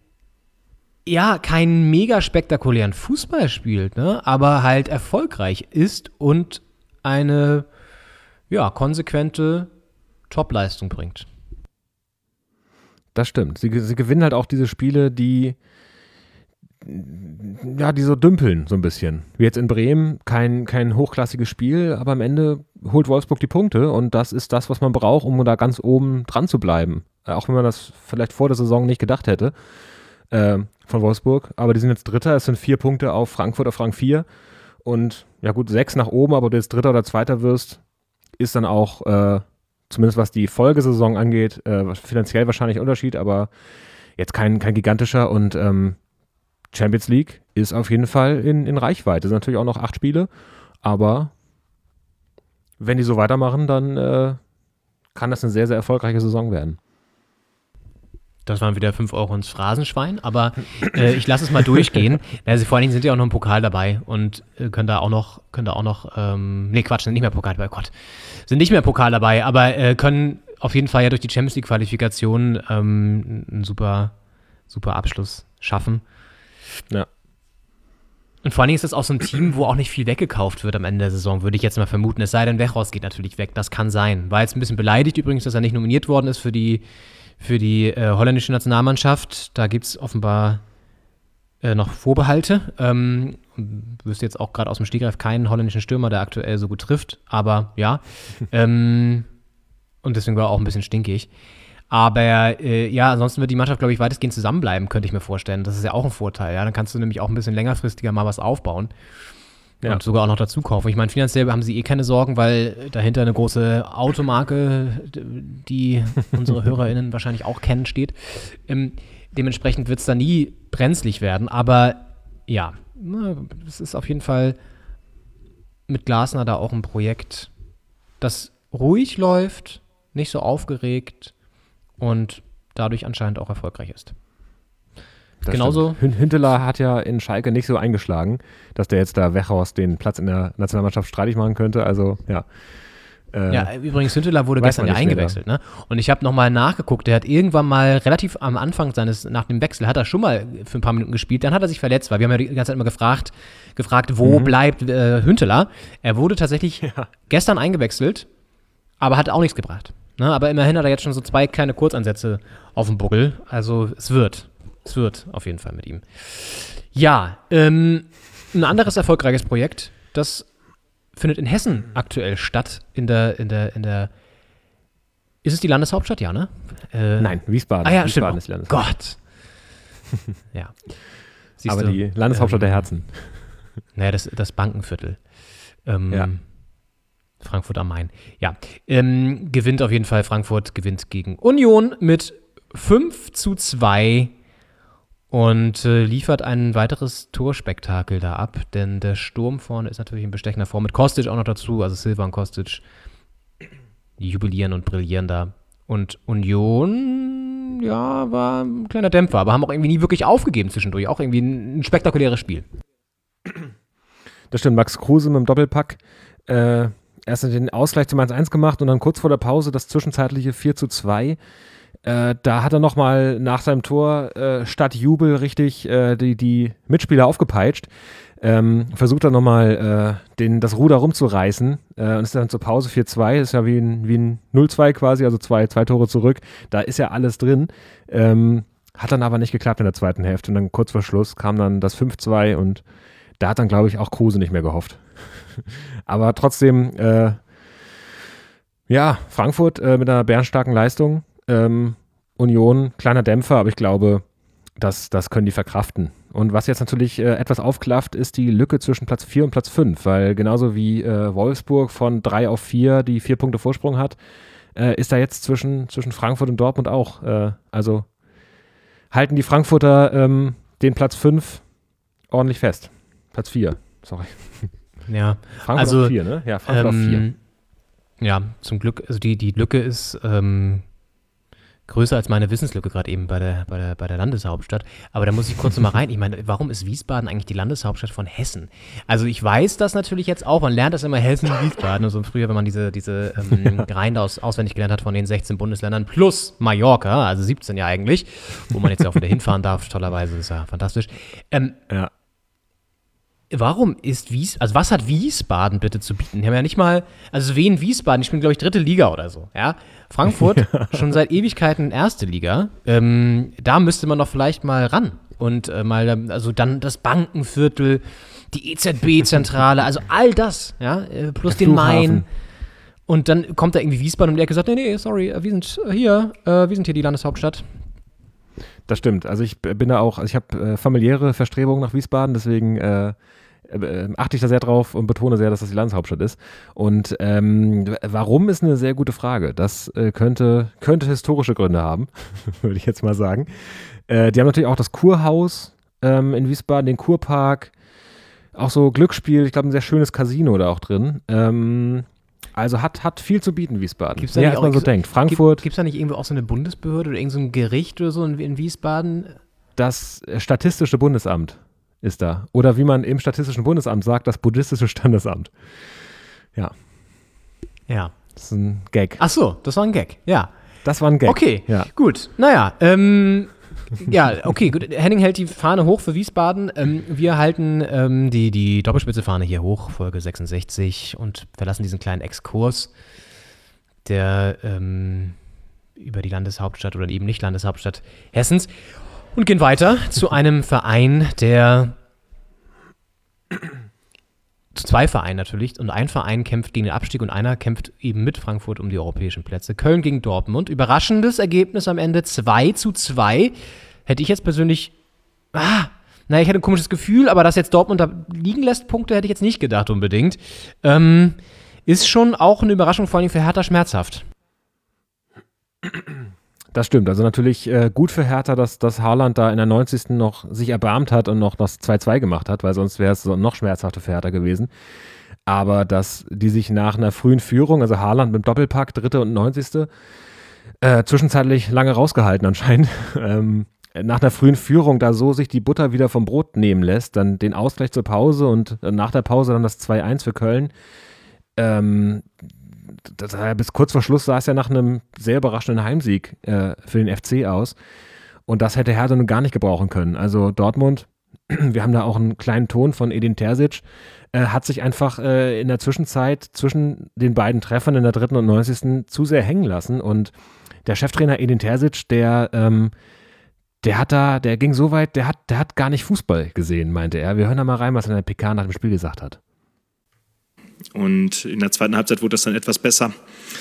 ja keinen mega spektakulären Fußball spielt, ne, aber halt erfolgreich ist und eine ja, konsequente Topleistung bringt. Das stimmt. Sie, sie gewinnen halt auch diese Spiele, die ja, die so dümpeln so ein bisschen. Wie jetzt in Bremen, kein, kein hochklassiges Spiel, aber am Ende holt Wolfsburg die Punkte und das ist das, was man braucht, um da ganz oben dran zu bleiben. Äh, auch wenn man das vielleicht vor der Saison nicht gedacht hätte äh, von Wolfsburg. Aber die sind jetzt Dritter, es sind vier Punkte auf Frankfurt auf Rang vier und ja gut, sechs nach oben, aber ob du jetzt Dritter oder Zweiter wirst, ist dann auch äh, zumindest was die Folgesaison angeht, äh, finanziell wahrscheinlich ein Unterschied, aber jetzt kein, kein gigantischer und ähm, Champions League ist auf jeden Fall in, in Reichweite. Es sind natürlich auch noch acht Spiele, aber wenn die so weitermachen, dann äh, kann das eine sehr, sehr erfolgreiche Saison werden. Das waren wieder fünf Euro ins Phrasenschwein, aber äh, ich lasse es mal durchgehen. Also vor allen Dingen sind ja auch noch im Pokal dabei und äh, können da auch noch, können da auch noch, ähm, nee Quatsch, sind nicht mehr Pokal dabei, Gott, sind nicht mehr Pokal dabei, aber äh, können auf jeden Fall ja durch die Champions League Qualifikation ähm, einen super, super Abschluss schaffen. Ja. Und vor allen Dingen ist das auch so ein Team, wo auch nicht viel weggekauft wird am Ende der Saison, würde ich jetzt mal vermuten. Es sei denn, Weghorst geht natürlich weg, das kann sein. War jetzt ein bisschen beleidigt übrigens, dass er nicht nominiert worden ist für die für die äh, holländische Nationalmannschaft. Da gibt es offenbar äh, noch Vorbehalte. Ähm, wüsste jetzt auch gerade aus dem Stegreif keinen holländischen Stürmer, der aktuell so gut trifft. Aber ja. ähm, und deswegen war er auch ein bisschen stinkig. Aber äh, ja, ansonsten wird die Mannschaft, glaube ich, weitestgehend zusammenbleiben, könnte ich mir vorstellen. Das ist ja auch ein Vorteil. Ja? Dann kannst du nämlich auch ein bisschen längerfristiger mal was aufbauen. Ja. Und sogar auch noch dazu kaufen. Ich meine, finanziell haben sie eh keine Sorgen, weil dahinter eine große Automarke, die unsere HörerInnen wahrscheinlich auch kennen, steht. Ähm, dementsprechend wird es da nie brenzlig werden. Aber ja, es ist auf jeden Fall mit Glasner da auch ein Projekt, das ruhig läuft, nicht so aufgeregt und dadurch anscheinend auch erfolgreich ist. Das Genauso. Stimmt. Hinteler hat ja in Schalke nicht so eingeschlagen, dass der jetzt da Weghorst den Platz in der Nationalmannschaft streitig machen könnte. Also, ja. Äh, ja, übrigens, Hinteler wurde gestern ja eingewechselt, ne? Und ich habe nochmal nachgeguckt, der hat irgendwann mal relativ am Anfang seines, nach dem Wechsel, hat er schon mal für ein paar Minuten gespielt, dann hat er sich verletzt, weil wir haben ja die ganze Zeit immer gefragt, gefragt, wo mhm. bleibt äh, Hinteler? Er wurde tatsächlich ja. gestern eingewechselt, aber hat auch nichts gebracht. Ne? Aber immerhin hat er jetzt schon so zwei kleine Kurzansätze auf dem Buckel. Also es wird. Es wird auf jeden Fall mit ihm. Ja, ähm, ein anderes erfolgreiches Projekt, das findet in Hessen aktuell statt, in der, in der, in der Ist es die Landeshauptstadt? Ja, ne? Äh, Nein, Wiesbaden. Ah ja, Wiesbaden stimmt. ist die Landeshauptstadt. Gott. Ja. Siehst Aber du, die Landeshauptstadt ähm, der Herzen. Naja, das, das Bankenviertel. Ähm, Ja. Frankfurt am Main. Ja. Ähm, gewinnt auf jeden Fall. Frankfurt gewinnt gegen Union mit fünf zu zwei und äh, liefert ein weiteres Torspektakel da ab, denn der Sturm vorne ist natürlich in bestechender Form mit Kostic auch noch dazu, also Silva und Kostic, die jubilieren und brillieren da. Und Union, ja, war ein kleiner Dämpfer, aber haben auch irgendwie nie wirklich aufgegeben zwischendurch. Auch irgendwie ein, ein spektakuläres Spiel. Das stimmt, Max Kruse mit dem Doppelpack. Äh, erst den Ausgleich zum eins eins gemacht und dann kurz vor der Pause das zwischenzeitliche vier zu zwei. Äh, da hat er nochmal nach seinem Tor äh, statt Jubel richtig äh, die, die Mitspieler aufgepeitscht. Ähm, versucht dann nochmal äh, den, das Ruder rumzureißen äh, und ist dann zur Pause vier zwei, ist ja wie ein, wie ein null zwei quasi, also zwei, zwei Tore zurück. Da ist ja alles drin. Ähm, hat dann aber nicht geklappt in der zweiten Hälfte und dann kurz vor Schluss kam dann das fünf zwei und da hat dann, glaube ich, auch Kruse nicht mehr gehofft. Aber trotzdem, äh, ja, Frankfurt äh, mit einer bärenstarken Leistung. Ähm, Union, kleiner Dämpfer, aber ich glaube, das, das können die verkraften. Und was jetzt natürlich äh, etwas aufklafft, ist die Lücke zwischen Platz vier und Platz fünf, weil genauso wie äh, Wolfsburg von drei auf vier die vier Punkte Vorsprung hat, äh, ist da jetzt zwischen, zwischen Frankfurt und Dortmund auch. Äh, also halten die Frankfurter ähm, den Platz fünf ordentlich fest. Platz vier, sorry. Ja, Frankfurt also auf vier, ne? Ja, Frankfurt ähm, auf vier. Ja, zum Glück, also die, die Lücke ist ähm, größer als meine Wissenslücke gerade eben bei der, bei, der, bei der Landeshauptstadt. Aber da muss ich kurz noch mal rein. Ich meine, warum ist Wiesbaden eigentlich die Landeshauptstadt von Hessen? Also ich weiß das natürlich jetzt auch. Man lernt das immer Hessen und Wiesbaden. Also früher, wenn man diese, diese ähm, Reihen aus, auswendig gelernt hat von den sechzehn Bundesländern plus Mallorca, also siebzehn ja eigentlich, wo man jetzt ja auch wieder hinfahren darf, tollerweise, ist ja fantastisch. Ähm, Ja. Warum ist Wies, also was hat Wiesbaden bitte zu bieten? Die haben ja nicht mal, also Wien, Wiesbaden, die spielen, glaube ich, dritte Liga oder so, ja. Frankfurt schon seit Ewigkeiten erste Liga. Ähm, da müsste man doch vielleicht mal ran und äh, mal, also dann das Bankenviertel, die E Z B-Zentrale, also all das, ja, äh, plus Der den Main. Flughafen. Und dann kommt da irgendwie Wiesbaden und der hat gesagt, nee, nee, sorry, wir sind hier, äh, wir sind hier die Landeshauptstadt. Das stimmt. Also ich bin da auch, also ich habe äh, familiäre Verstrebungen nach Wiesbaden, deswegen äh, äh, achte ich da sehr drauf und betone sehr, dass das die Landeshauptstadt ist. Und ähm, warum ist eine sehr gute Frage. Das äh, könnte, könnte historische Gründe haben, würde ich jetzt mal sagen. Äh, die haben natürlich auch das Kurhaus ähm, in Wiesbaden, den Kurpark, auch so Glücksspiel, ich glaube ein sehr schönes Casino da auch drin. Ähm, also hat, hat viel zu bieten, Wiesbaden. Gibt's da Mehr nicht als auch man so ex- denkt. Frankfurt, Gibt es da nicht irgendwo auch so eine Bundesbehörde oder irgend so ein Gericht oder so in, in Wiesbaden? das Statistische Bundesamt ist da. Oder wie man im Statistischen Bundesamt sagt, das Buddhistische Standesamt. Ja, Ja. das ist ein Gag. Ach so, das war ein Gag, ja. Das war ein Gag. Okay, Ja. gut. Naja, ähm, ja, okay, gut. Henning hält die Fahne hoch für Wiesbaden. Ähm, wir halten ähm, die, die Doppelspitze-Fahne hier hoch, Folge sechsundsechzig, und verlassen diesen kleinen Exkurs, der ähm, über die Landeshauptstadt oder eben nicht Landeshauptstadt Hessens, und gehen weiter zu einem Verein, der zu zwei Vereinen natürlich, und ein Verein kämpft gegen den Abstieg und einer kämpft eben mit Frankfurt um die europäischen Plätze. Köln gegen Dortmund. Überraschendes Ergebnis am Ende zwei zu zwei. Hätte ich jetzt persönlich, ah, naja, ich hatte ein komisches Gefühl, aber dass jetzt Dortmund da liegen lässt, Punkte, hätte ich jetzt nicht gedacht unbedingt. Ähm, ist schon auch eine Überraschung, vor allem für Hertha schmerzhaft. Das stimmt. Also natürlich äh, gut für Hertha, dass, dass Haaland da in der neunzigsten noch sich erbarmt hat und noch das zwei zwei gemacht hat, weil sonst wäre es so noch schmerzhafter für Hertha gewesen. Aber dass die sich nach einer frühen Führung, also Haaland mit dem Doppelpack, dritte und neunzigste Äh, zwischenzeitlich lange rausgehalten anscheinend, ähm, nach einer frühen Führung da so sich die Butter wieder vom Brot nehmen lässt, dann den Ausgleich zur Pause und nach der Pause dann das zwei eins für Köln. Ähm, das, bis kurz vor Schluss sah es ja nach einem sehr überraschenden Heimsieg äh, für den F C aus. Und das hätte Hertha nun gar nicht gebrauchen können. Also Dortmund, wir haben da auch einen kleinen Ton von Edin Terzic, äh, hat sich einfach äh, in der Zwischenzeit zwischen den beiden Treffern in der dritten und neunzigsten zu sehr hängen lassen. Und der Cheftrainer Edin Terzic, der, ähm, der hat da, der ging so weit, der hat, der hat gar nicht Fußball gesehen, meinte er. Wir hören da mal rein, was er in der P K nach dem Spiel gesagt hat. Und in der zweiten Halbzeit wurde das dann etwas besser.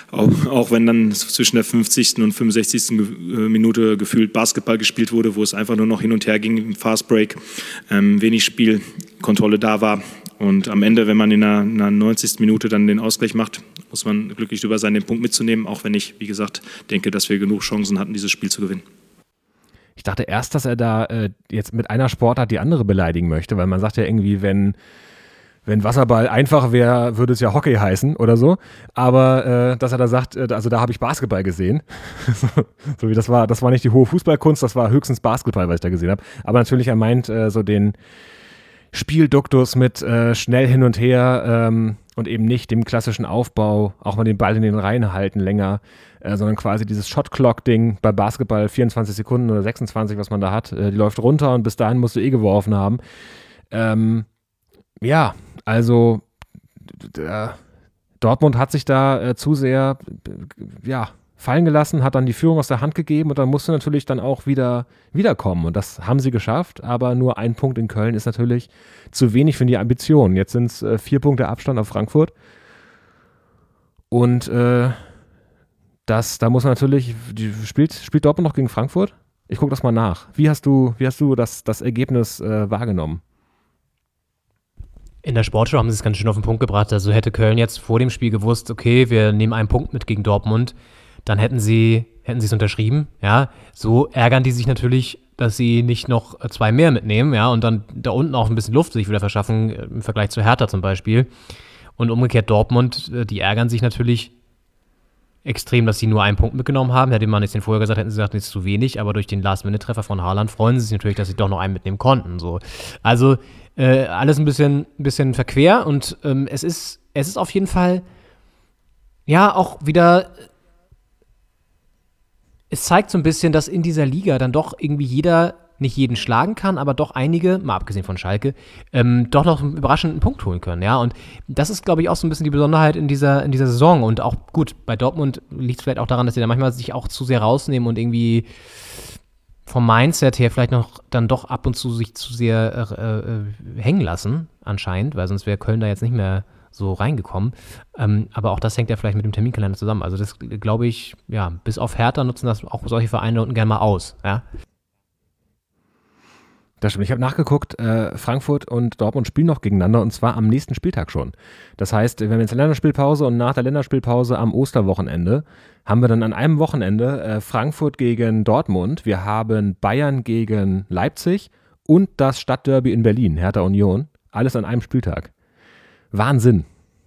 Auch, auch wenn dann zwischen der fünfzigsten und fünfundsechzigsten Ge- Minute gefühlt Basketball gespielt wurde, wo es einfach nur noch hin und her ging im Fastbreak, ähm, wenig Spielkontrolle da war. Und am Ende, wenn man in der, in der neunzigsten Minute dann den Ausgleich macht, muss man glücklich drüber sein, den Punkt mitzunehmen, auch wenn ich, wie gesagt, denke, dass wir genug Chancen hatten, dieses Spiel zu gewinnen. Ich dachte erst, dass er da äh, jetzt mit einer Sportart die andere beleidigen möchte, weil man sagt ja irgendwie, wenn, wenn Wasserball einfach wäre, würde es ja Hockey heißen oder so. Aber äh, dass er da sagt, äh, also da habe ich Basketball gesehen. So wie das war, das war nicht die hohe Fußballkunst, das war höchstens Basketball, was ich da gesehen habe. Aber natürlich, er meint äh, so den Spielduktus mit äh, schnell hin und her ähm, und eben nicht dem klassischen Aufbau, auch mal den Ball in den Reihen halten länger, äh, sondern quasi dieses Shot-Clock-Ding bei Basketball, vierundzwanzig Sekunden oder sechsundzwanzig, was man da hat, äh, die läuft runter und bis dahin musst du eh geworfen haben. Ähm, ja, also d- Dortmund hat sich da äh, zu sehr äh, ja, fallen gelassen, hat dann die Führung aus der Hand gegeben und dann musste natürlich dann auch wieder wiederkommen und das haben sie geschafft, aber nur ein Punkt in Köln ist natürlich zu wenig für die Ambitionen. Jetzt sind es äh, vier Punkte Abstand auf Frankfurt und äh, das, da muss man natürlich, die, spielt, spielt Dortmund noch gegen Frankfurt? Ich gucke das mal nach. Wie hast du, wie hast du das, das Ergebnis äh, wahrgenommen? In der Sportschau haben sie es ganz schön auf den Punkt gebracht. Also hätte Köln jetzt vor dem Spiel gewusst, okay, wir nehmen einen Punkt mit gegen Dortmund, dann hätten sie hätten sie es unterschrieben. Ja, so ärgern die sich natürlich, dass sie nicht noch zwei mehr mitnehmen, ja, und dann da unten auch ein bisschen Luft sich wieder verschaffen im Vergleich zu Hertha zum Beispiel. Und umgekehrt Dortmund, die ärgern sich natürlich extrem, dass sie nur einen Punkt mitgenommen haben. Hätte man jetzt den vorher gesagt, hätten sie gesagt, das ist zu wenig, aber durch den Last-Minute-Treffer von Haaland freuen sie sich natürlich, dass sie doch noch einen mitnehmen konnten. So. Also äh, alles ein bisschen, ein bisschen verquer und ähm, es ist, es ist auf jeden Fall ja auch wieder, es zeigt so ein bisschen, dass in dieser Liga dann doch irgendwie jeder nicht jeden schlagen kann, aber doch einige, mal abgesehen von Schalke, ähm, doch noch einen überraschenden Punkt holen können, ja, und das ist, glaube ich, auch so ein bisschen die Besonderheit in dieser, in dieser Saison und auch, gut, bei Dortmund liegt es vielleicht auch daran, dass sie da manchmal sich auch zu sehr rausnehmen und irgendwie vom Mindset her vielleicht noch dann doch ab und zu sich zu sehr äh, äh, hängen lassen, anscheinend, weil sonst wäre Köln da jetzt nicht mehr so reingekommen, ähm, aber auch das hängt ja vielleicht mit dem Terminkalender zusammen, also das, glaube ich, ja, bis auf Hertha nutzen das auch solche Vereine unten gerne mal aus, ja. Das stimmt. Ich habe nachgeguckt, äh, Frankfurt und Dortmund spielen noch gegeneinander und zwar am nächsten Spieltag schon. Das heißt, wir haben jetzt eine Länderspielpause und nach der Länderspielpause am Osterwochenende haben wir dann an einem Wochenende äh, Frankfurt gegen Dortmund, wir haben Bayern gegen Leipzig und das Stadtderby in Berlin, Hertha Union. Alles an einem Spieltag. Wahnsinn.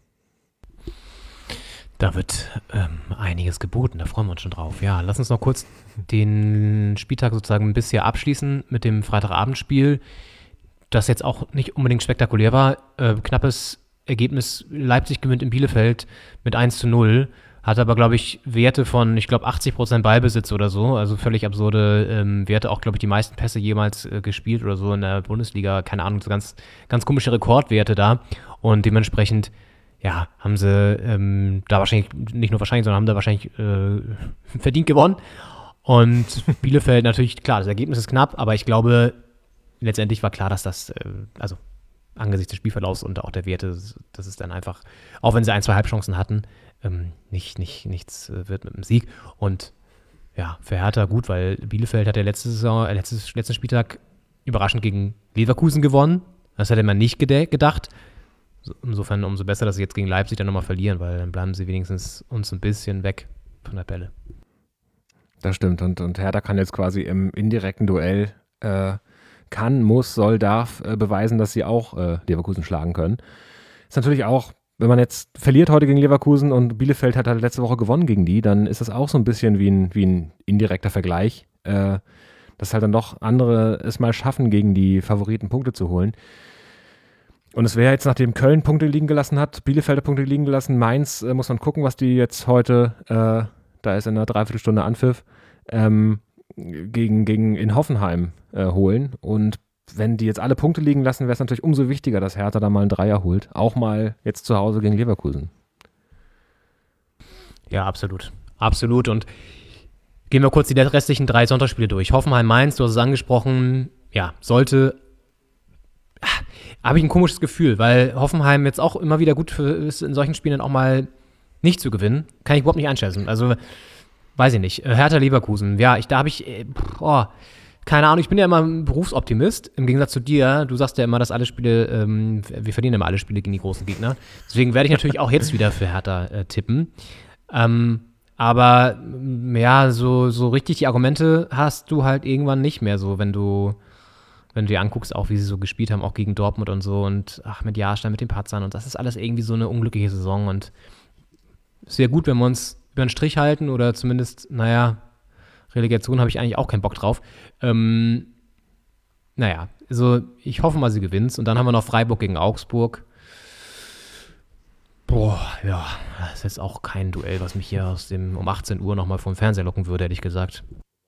Da wird ähm, einiges geboten, da freuen wir uns schon drauf. Ja, lass uns noch kurz den Spieltag sozusagen ein bisschen abschließen mit dem Freitagabendspiel, das jetzt auch nicht unbedingt spektakulär war. Äh, knappes Ergebnis, Leipzig gewinnt in Bielefeld mit eins zu null, hat aber, glaube ich, Werte von, ich glaube, achtzig Prozent Ballbesitz oder so, also völlig absurde ähm, Werte, auch, glaube ich, die meisten Pässe jemals äh, gespielt oder so in der Bundesliga, keine Ahnung, so ganz, ganz komische Rekordwerte da und dementsprechend ja, haben sie ähm, da wahrscheinlich, nicht nur wahrscheinlich, sondern haben da wahrscheinlich äh, verdient gewonnen. Und Bielefeld natürlich, klar, das Ergebnis ist knapp, aber ich glaube, letztendlich war klar, dass das, äh, also angesichts des Spielverlaufs und auch der Werte, dass es dann einfach, auch wenn sie ein, zwei Halbchancen hatten, ähm, nicht, nicht, nichts äh, wird mit dem Sieg. Und ja, für Hertha gut, weil Bielefeld hat ja letzte Saison, äh, letztes, letzten Spieltag überraschend gegen Leverkusen gewonnen. Das hätte man nicht gede- gedacht. Insofern umso besser, dass sie jetzt gegen Leipzig dann nochmal verlieren, weil dann bleiben sie wenigstens uns ein bisschen weg von der Bälle. Das stimmt und, und Hertha kann jetzt quasi im indirekten Duell äh, kann, muss, soll, darf äh, beweisen, dass sie auch äh, Leverkusen schlagen können. Ist natürlich auch, wenn man jetzt verliert heute gegen Leverkusen und Bielefeld hat halt letzte Woche gewonnen gegen die, dann ist das auch so ein bisschen wie ein, wie ein indirekter Vergleich, äh, dass halt dann doch andere es mal schaffen, gegen die Favoriten Punkte zu holen. Und es wäre jetzt, nachdem Köln Punkte liegen gelassen hat, Bielefeld Punkte liegen gelassen, Mainz, äh, muss man gucken, was die jetzt heute, äh, da ist in einer Dreiviertelstunde Anpfiff, ähm, gegen, gegen in Hoffenheim äh, holen. Und wenn die jetzt alle Punkte liegen lassen, wäre es natürlich umso wichtiger, dass Hertha da mal einen Dreier holt. Auch mal jetzt zu Hause gegen Leverkusen. Ja, absolut. Absolut. Und gehen wir kurz die restlichen drei Sonntagsspiele durch. Hoffenheim, Mainz, du hast es angesprochen, ja, sollte... Habe ich ein komisches Gefühl, weil Hoffenheim jetzt auch immer wieder gut für, ist in solchen Spielen dann auch mal nicht zu gewinnen, kann ich überhaupt nicht einschätzen. Also, weiß ich nicht. Hertha Leverkusen, ja, ich, da habe ich, äh, oh, keine Ahnung, ich bin ja immer ein Berufsoptimist, im Gegensatz zu dir. Du sagst ja immer, dass alle Spiele, ähm, wir verlieren immer alle Spiele gegen die großen Gegner. Deswegen werde ich natürlich auch jetzt wieder für Hertha äh, tippen. Ähm, aber ja, so, so richtig die Argumente hast du halt irgendwann nicht mehr so, wenn du, wenn du dir anguckst, auch wie sie so gespielt haben, auch gegen Dortmund und so und ach, mit Jahrstein, mit den Patzern und das ist alles irgendwie so eine unglückliche Saison und sehr gut, wenn wir uns über den Strich halten oder zumindest, naja, Relegation habe ich eigentlich auch keinen Bock drauf. Ähm, naja, also ich hoffe mal, sie gewinnt. Und dann haben wir noch Freiburg gegen Augsburg. Boah, ja, das ist jetzt auch kein Duell, was mich hier aus dem um achtzehn Uhr nochmal vom Fernseher locken würde, hätte ich gesagt.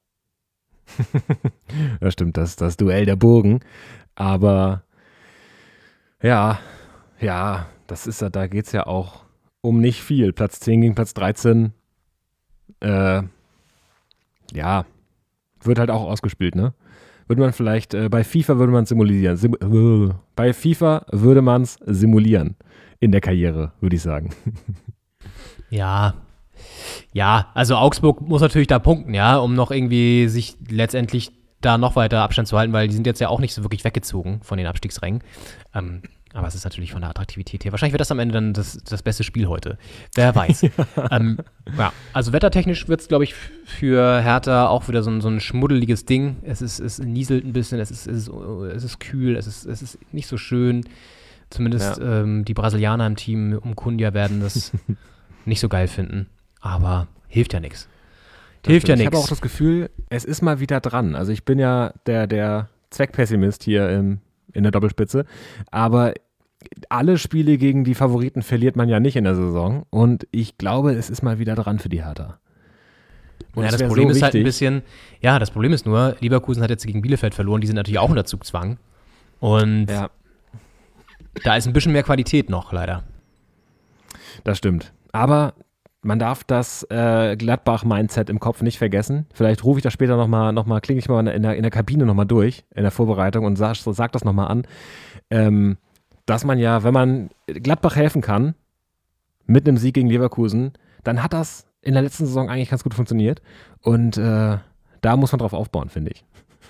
Das stimmt, das ist das Duell der Burgen. Aber ja, ja, das ist ja, da geht es ja auch um nicht viel. Platz zehn gegen Platz dreizehn. Äh, Ja, wird halt auch ausgespielt, ne? Würde man vielleicht, äh, bei FIFA würde man simulieren. Sim- äh, bei FIFA würde man es simulieren in der Karriere, würde ich sagen. Ja, ja, also Augsburg muss natürlich da punkten, ja, um noch irgendwie sich letztendlich da noch weiter Abstand zu halten, weil die sind jetzt ja auch nicht so wirklich weggezogen von den Abstiegsrängen. Ähm, aber es ist natürlich von der Attraktivität her. Wahrscheinlich wird das am Ende dann das, das beste Spiel heute. Wer weiß. ähm, ja, also wettertechnisch wird es, glaube ich, für Hertha auch wieder so ein, so ein schmuddeliges Ding. Es ist, es nieselt ein bisschen, es ist, es ist, es ist kühl, es ist, es ist nicht so schön. Zumindest ja. ähm, die Brasilianer im Team um Kunja werden das nicht so geil finden. Aber hilft ja nichts. Hilft ja nichts. Ich habe auch das Gefühl, es ist mal wieder dran. Also ich bin ja der, der Zweckpessimist hier im, in der Doppelspitze, aber alle Spiele gegen die Favoriten verliert man ja nicht in der Saison und ich glaube, es ist mal wieder dran für die Hertha. Und ja, das Problem so ist halt ein bisschen, ja, das Problem ist nur, Leverkusen hat jetzt gegen Bielefeld verloren, die sind natürlich auch unter Zugzwang und ja. Da ist ein bisschen mehr Qualität noch, leider. Das stimmt, aber man darf das äh, Gladbach-Mindset im Kopf nicht vergessen. Vielleicht rufe ich das später nochmal, noch mal, klinge ich mal in der, in der Kabine nochmal durch, in der Vorbereitung und sag, sag das nochmal an, ähm, dass man ja, wenn man Gladbach helfen kann, mit einem Sieg gegen Leverkusen, dann hat das in der letzten Saison eigentlich ganz gut funktioniert und äh, da muss man drauf aufbauen, finde ich.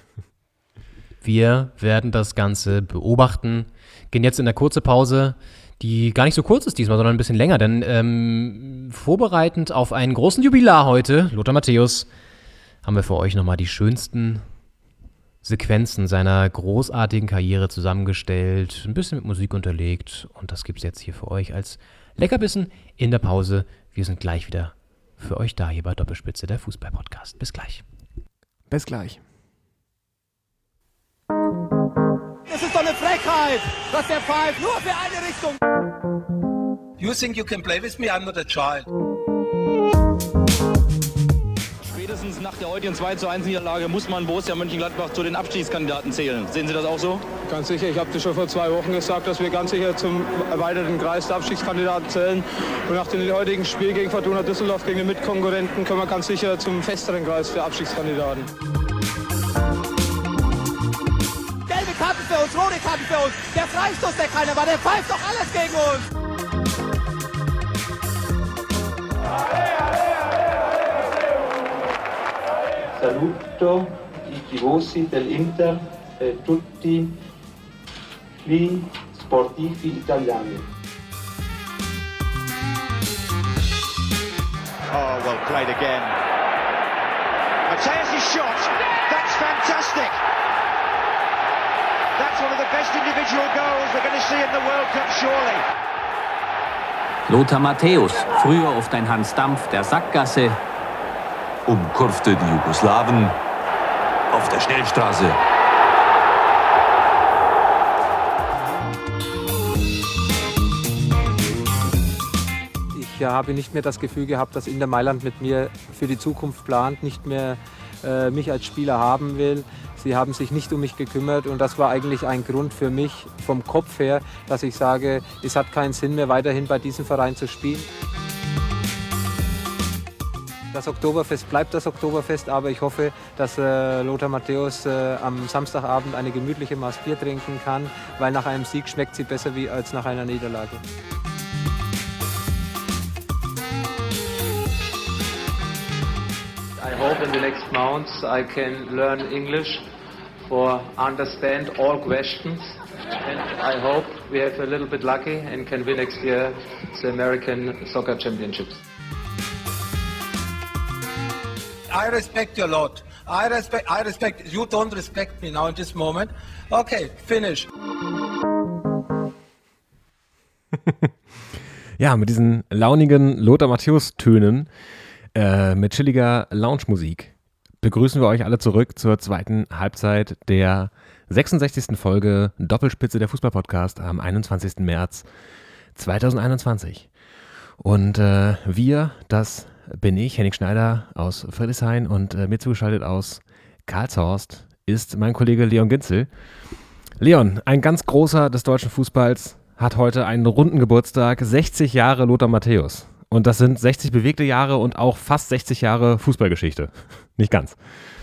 Wir werden das Ganze beobachten, gehen jetzt in der kurze Pause, die gar nicht so kurz ist diesmal, sondern ein bisschen länger, denn ähm, vorbereitend auf einen großen Jubilar heute, Lothar Matthäus, haben wir für euch nochmal die schönsten Sequenzen seiner großartigen Karriere zusammengestellt, ein bisschen mit Musik unterlegt und das gibt es jetzt hier für euch als Leckerbissen in der Pause. Wir sind gleich wieder für euch da hier bei Doppelspitze, der Fußball-Podcast. Bis gleich. Bis gleich. Das ist doch eine Frechheit, dass der pfeift nur für eine Richtung. You think you can play with me? I'm not a child. Spätestens nach der heutigen zwei zu eins Niederlage muss man Borussia Mönchengladbach zu den Abstiegskandidaten zählen. Sehen Sie das auch so? Ganz sicher. Ich habe das schon vor zwei Wochen gesagt, dass wir ganz sicher zum erweiterten Kreis der Abstiegskandidaten zählen. Und nach dem heutigen Spiel gegen Fortuna Düsseldorf, gegen den Mitkonkurrenten, kommen wir ganz sicher zum festeren Kreis der Abstiegskandidaten. Gelbe Karten für uns, rote Karten für uns. Der Freistoß, der keiner war, der pfeift doch alles gegen uns. Saluto i tifosi dell'Inter e tutti gli sportivi italiani. Oh, well played again. Matthäus' shot, that's fantastic. That's one of the best individual goals we're going to see in the World Cup, surely. Lothar Matthäus, früher oft ein Hans Dampf der Sackgasse, umkurfte die Jugoslawen auf der Schnellstraße. Ich habe nicht mehr das Gefühl gehabt, dass Inter Mailand mit mir für die Zukunft plant, nicht mehr äh, mich als Spieler haben will. Sie haben sich nicht um mich gekümmert und das war eigentlich ein Grund für mich vom Kopf her, dass ich sage, es hat keinen Sinn mehr, weiterhin bei diesem Verein zu spielen. Das Oktoberfest bleibt das Oktoberfest, aber ich hoffe, dass äh, Lothar Matthäus äh, am Samstagabend eine gemütliche Maß Bier trinken kann, weil nach einem Sieg schmeckt sie besser wie als nach einer Niederlage. hope in the next months I can learn English for understand all questions. And I hope we have a little bit lucky and can win next year the American Soccer Championships. I respect you a lot. I respect, I respect, you don't respect me now in this moment. Okay, finish. Ja, mit diesen launigen Lothar Matthäus-Tönen, äh, mit chilliger Lounge-Musik begrüßen wir euch alle zurück zur zweiten Halbzeit der sechsundsechzigsten Folge Doppelspitze der Fußball-Podcast am einundzwanzigsten März zweitausendeinundzwanzig. Und äh, wir, das bin ich, Henning Schneider aus Friedrichshain, und äh, mir zugeschaltet aus Karlshorst ist mein Kollege Leon Ginzel. Leon, ein ganz großer des deutschen Fußballs, hat heute einen runden Geburtstag, sechzig Jahre Lothar Matthäus. Und das sind sechzig bewegte Jahre und auch fast sechzig Jahre Fußballgeschichte. Nicht ganz.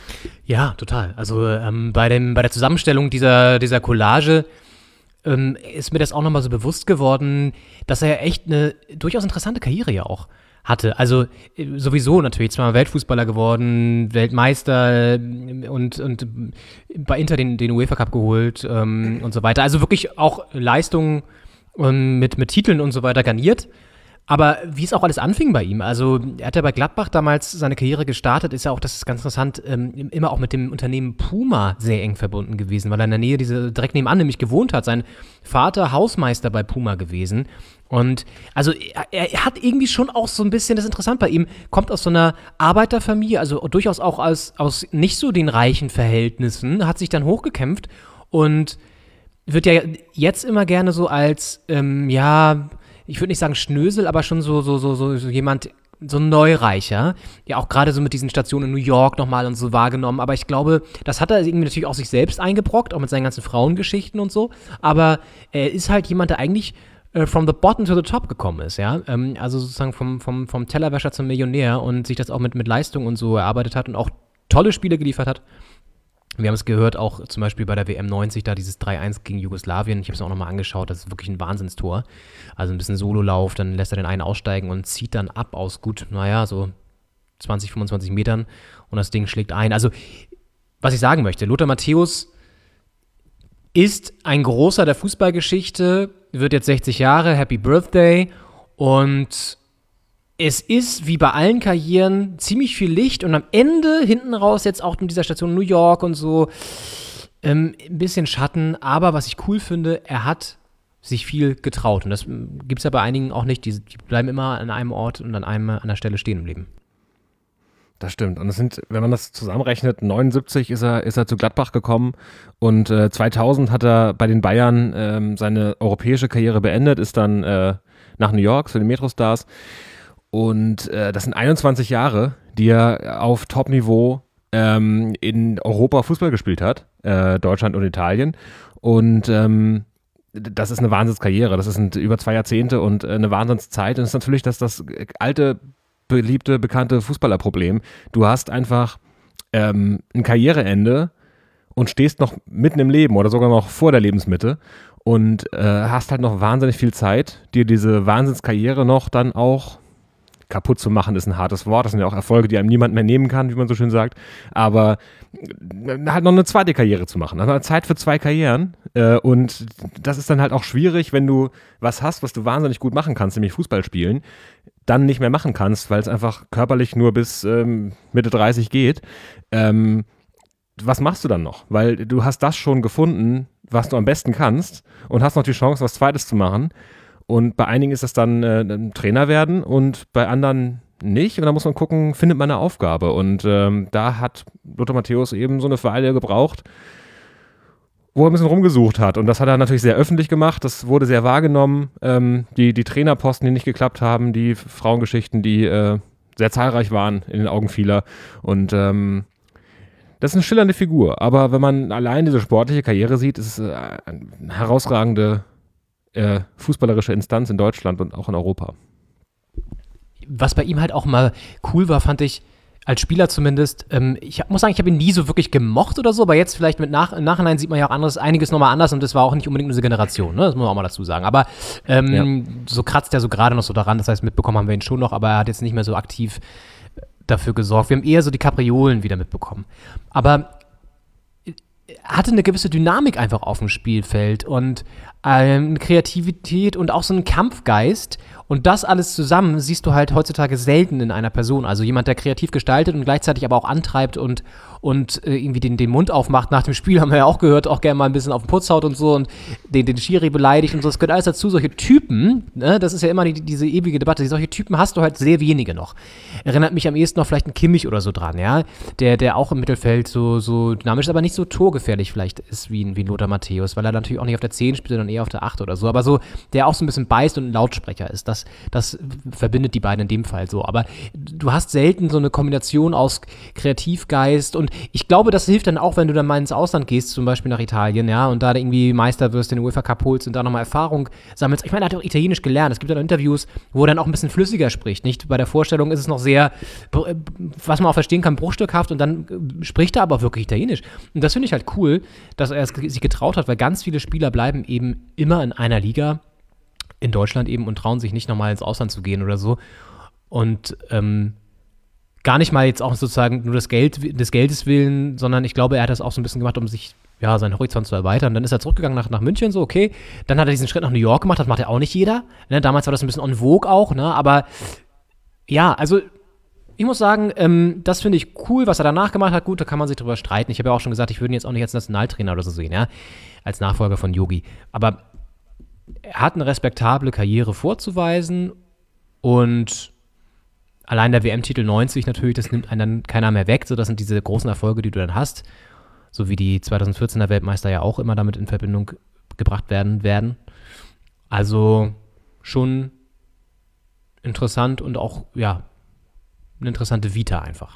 Ja, total. Also ähm, bei, dem, bei der Zusammenstellung dieser, dieser Collage ähm, ist mir das auch nochmal so bewusst geworden, dass er ja echt eine durchaus interessante Karriere ja auch hatte. Also äh, sowieso natürlich zweimal Weltfußballer geworden, Weltmeister äh, und, und bei Inter den, den UEFA Cup geholt ähm, und so weiter. Also wirklich auch Leistungen ähm, mit, mit Titeln und so weiter garniert. Aber wie es auch alles anfing bei ihm, also er hat ja bei Gladbach damals seine Karriere gestartet, ist ja auch, das ist ganz interessant, ähm, immer auch mit dem Unternehmen Puma sehr eng verbunden gewesen, weil er in der Nähe diese direkt nebenan nämlich gewohnt hat. Sein Vater Hausmeister bei Puma gewesen. Und also er, er hat irgendwie schon auch so ein bisschen, das ist interessant bei ihm, kommt aus so einer Arbeiterfamilie, also durchaus auch aus, aus nicht so den reichen Verhältnissen, hat sich dann hochgekämpft und wird ja jetzt immer gerne so als, ähm, ja, ich würde nicht sagen Schnösel, aber schon so, so, so, so, so jemand, so ein Neureicher, ja auch gerade so mit diesen Stationen in New York nochmal und so wahrgenommen, aber ich glaube, das hat er irgendwie natürlich auch sich selbst eingebrockt, auch mit seinen ganzen Frauengeschichten und so, aber er ist halt jemand, der eigentlich äh, from the bottom to the top gekommen ist, ja, ähm, also sozusagen vom, vom, vom Tellerwäscher zum Millionär und sich das auch mit, mit Leistung und so erarbeitet hat und auch tolle Spiele geliefert hat. Wir haben es gehört, auch zum Beispiel bei der W M neunzig, da dieses drei eins gegen Jugoslawien. Ich habe es auch nochmal angeschaut, das ist wirklich ein Wahnsinnstor. Also ein bisschen Sololauf, dann lässt er den einen aussteigen und zieht dann ab aus gut, naja, so zwanzig, fünfundzwanzig Metern und das Ding schlägt ein. Also, was ich sagen möchte, Lothar Matthäus ist ein großer der Fußballgeschichte, wird jetzt sechzig Jahre, Happy Birthday, und es ist, wie bei allen Karrieren, ziemlich viel Licht und am Ende, hinten raus, jetzt auch mit dieser Station New York und so, ähm, ein bisschen Schatten. Aber was ich cool finde, er hat sich viel getraut. Und das gibt es ja bei einigen auch nicht. Die, die bleiben immer an einem Ort und an einem an der Stelle stehen im Leben. Das stimmt. Und es sind, wenn man das zusammenrechnet, neunundsiebzig ist er, ist er zu Gladbach gekommen und äh, zweitausend hat er bei den Bayern ähm, seine europäische Karriere beendet, ist dann äh, nach New York zu den Metrostars. Und äh, das sind einundzwanzig Jahre, die er auf Top-Niveau ähm, in Europa Fußball gespielt hat, äh, Deutschland und Italien. Und ähm, das ist eine Wahnsinnskarriere, das sind über zwei Jahrzehnte und äh, eine Wahnsinnszeit. Und es ist natürlich das, das alte, beliebte, bekannte Fußballerproblem. Du hast einfach ähm, ein Karriereende und stehst noch mitten im Leben oder sogar noch vor der Lebensmitte und äh, hast halt noch wahnsinnig viel Zeit, dir diese Wahnsinnskarriere noch dann auch kaputt zu machen, ist ein hartes Wort. Das sind ja auch Erfolge, die einem niemand mehr nehmen kann, wie man so schön sagt. Aber halt noch eine zweite Karriere zu machen. Also Zeit für zwei Karrieren. Und das ist dann halt auch schwierig, wenn du was hast, was du wahnsinnig gut machen kannst, nämlich Fußball spielen, dann nicht mehr machen kannst, weil es einfach körperlich nur bis ähm, Mitte dreißig geht. Ähm, was machst du dann noch? Weil du hast das schon gefunden, was du am besten kannst und hast noch die Chance, was Zweites zu machen. Und bei einigen ist das dann äh, ein Trainer werden und bei anderen nicht. Und da muss man gucken, findet man eine Aufgabe. Und ähm, da hat Lothar Matthäus eben so eine Weile gebraucht, wo er ein bisschen rumgesucht hat. Und das hat er natürlich sehr öffentlich gemacht. Das wurde sehr wahrgenommen. Ähm, die, die Trainerposten, die nicht geklappt haben, die Frauengeschichten, die äh, sehr zahlreich waren in den Augen vieler. Und ähm, das ist eine schillernde Figur. Aber wenn man allein diese sportliche Karriere sieht, ist es äh, eine herausragende Äh, fußballerische Instanz in Deutschland und auch in Europa. Was bei ihm halt auch mal cool war, fand ich, als Spieler zumindest, ähm, ich hab, muss sagen, ich habe ihn nie so wirklich gemocht oder so, aber jetzt vielleicht mit nach, im Nachhinein sieht man ja auch anderes, einiges nochmal anders und das war auch nicht unbedingt diese Generation, ne? Das muss man auch mal dazu sagen. Aber ähm, ja. so kratzt er so gerade noch so daran, das heißt, mitbekommen haben wir ihn schon noch, aber er hat jetzt nicht mehr so aktiv dafür gesorgt. Wir haben eher so die Kapriolen wieder mitbekommen. Aber hatte eine gewisse Dynamik einfach auf dem Spielfeld und ähm, Kreativität und auch so einen Kampfgeist. Und das alles zusammen siehst du halt heutzutage selten in einer Person. Also jemand, der kreativ gestaltet und gleichzeitig aber auch antreibt und, und äh, irgendwie den, den Mund aufmacht nach dem Spiel, haben wir ja auch gehört, auch gerne mal ein bisschen auf den Putz haut und so und den, den Schiri beleidigt und so. Das gehört alles dazu. Solche Typen, ne, das ist ja immer die, diese ewige Debatte, solche Typen hast du halt sehr wenige noch. Erinnert mich am ehesten noch vielleicht ein Kimmich oder so dran, ja, der, der auch im Mittelfeld so, so dynamisch ist, aber nicht so torgefährlich vielleicht ist wie ein, wie ein Lothar Matthäus, weil er natürlich auch nicht auf der zehn spielt, sondern eher auf der acht oder so, aber so, der auch so ein bisschen beißt und ein Lautsprecher ist. Das Das verbindet die beiden in dem Fall so. Aber du hast selten so eine Kombination aus Kreativgeist und ich glaube, das hilft dann auch, wenn du dann mal ins Ausland gehst, zum Beispiel nach Italien, ja, und da irgendwie Meister wirst, den UEFA Cup holst und da nochmal Erfahrung sammelst. Ich meine, er hat auch Italienisch gelernt. Es gibt dann Interviews, wo er dann auch ein bisschen flüssiger spricht. Nicht bei der Vorstellung ist es noch sehr, was man auch verstehen kann, bruchstückhaft und dann spricht er aber wirklich Italienisch. Und das finde ich halt cool, dass er es sich getraut hat, weil ganz viele Spieler bleiben eben immer in einer Liga in Deutschland eben und trauen sich nicht nochmal ins Ausland zu gehen oder so. Und ähm, gar nicht mal jetzt auch sozusagen nur das Geld, des Geldes willen, sondern ich glaube, er hat das auch so ein bisschen gemacht, um sich, ja, seinen Horizont zu erweitern. Dann ist er zurückgegangen nach, nach München, so, okay. Dann hat er diesen Schritt nach New York gemacht, das macht ja auch nicht jeder. Ne? Damals war das ein bisschen en vogue auch, ne? Aber ja, also ich muss sagen, ähm, das finde ich cool, was er danach gemacht hat. Gut, da kann man sich drüber streiten. Ich habe ja auch schon gesagt, ich würde ihn jetzt auch nicht als Nationaltrainer oder so sehen, ja, als Nachfolger von Yogi. Aber er hat eine respektable Karriere vorzuweisen und allein der W M-Titel neunzig natürlich, das nimmt einen dann keiner mehr weg. So, das sind diese großen Erfolge, die du dann hast, so wie die zweitausendvierzehner Weltmeister ja auch immer damit in Verbindung gebracht werden werden. Also schon interessant und auch, ja, eine interessante Vita einfach.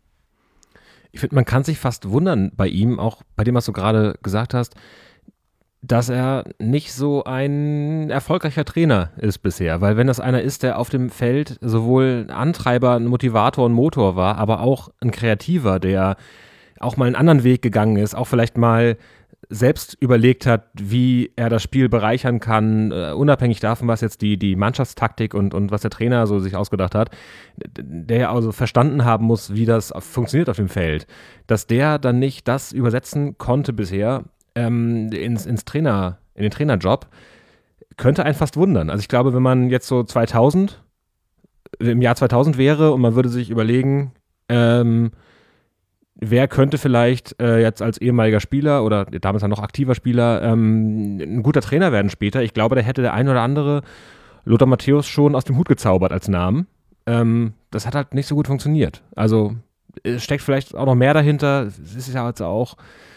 Ich finde, man kann sich fast wundern bei ihm, auch bei dem, was du gerade gesagt hast, dass er nicht so ein erfolgreicher Trainer ist bisher. Weil wenn das einer ist, der auf dem Feld sowohl ein Antreiber, ein Motivator, ein Motor war, aber auch ein Kreativer, der auch mal einen anderen Weg gegangen ist, auch vielleicht mal selbst überlegt hat, wie er das Spiel bereichern kann, uh, unabhängig davon, was jetzt die, die Mannschaftstaktik und, und was der Trainer so sich ausgedacht hat, der ja also verstanden haben muss, wie das funktioniert auf dem Feld, dass der dann nicht das übersetzen konnte bisher, Ähm, ins, ins Trainer, in den Trainerjob, könnte einen fast wundern. Also ich glaube, wenn man jetzt so zweitausend, im Jahr zweitausend wäre und man würde sich überlegen, ähm, wer könnte vielleicht äh, jetzt als ehemaliger Spieler oder damals noch aktiver Spieler ähm, ein guter Trainer werden später, ich glaube, da hätte der ein oder andere Lothar Matthäus schon aus dem Hut gezaubert als Namen. Ähm, das hat halt nicht so gut funktioniert. Also es steckt vielleicht auch noch mehr dahinter. Es ist ja jetzt auch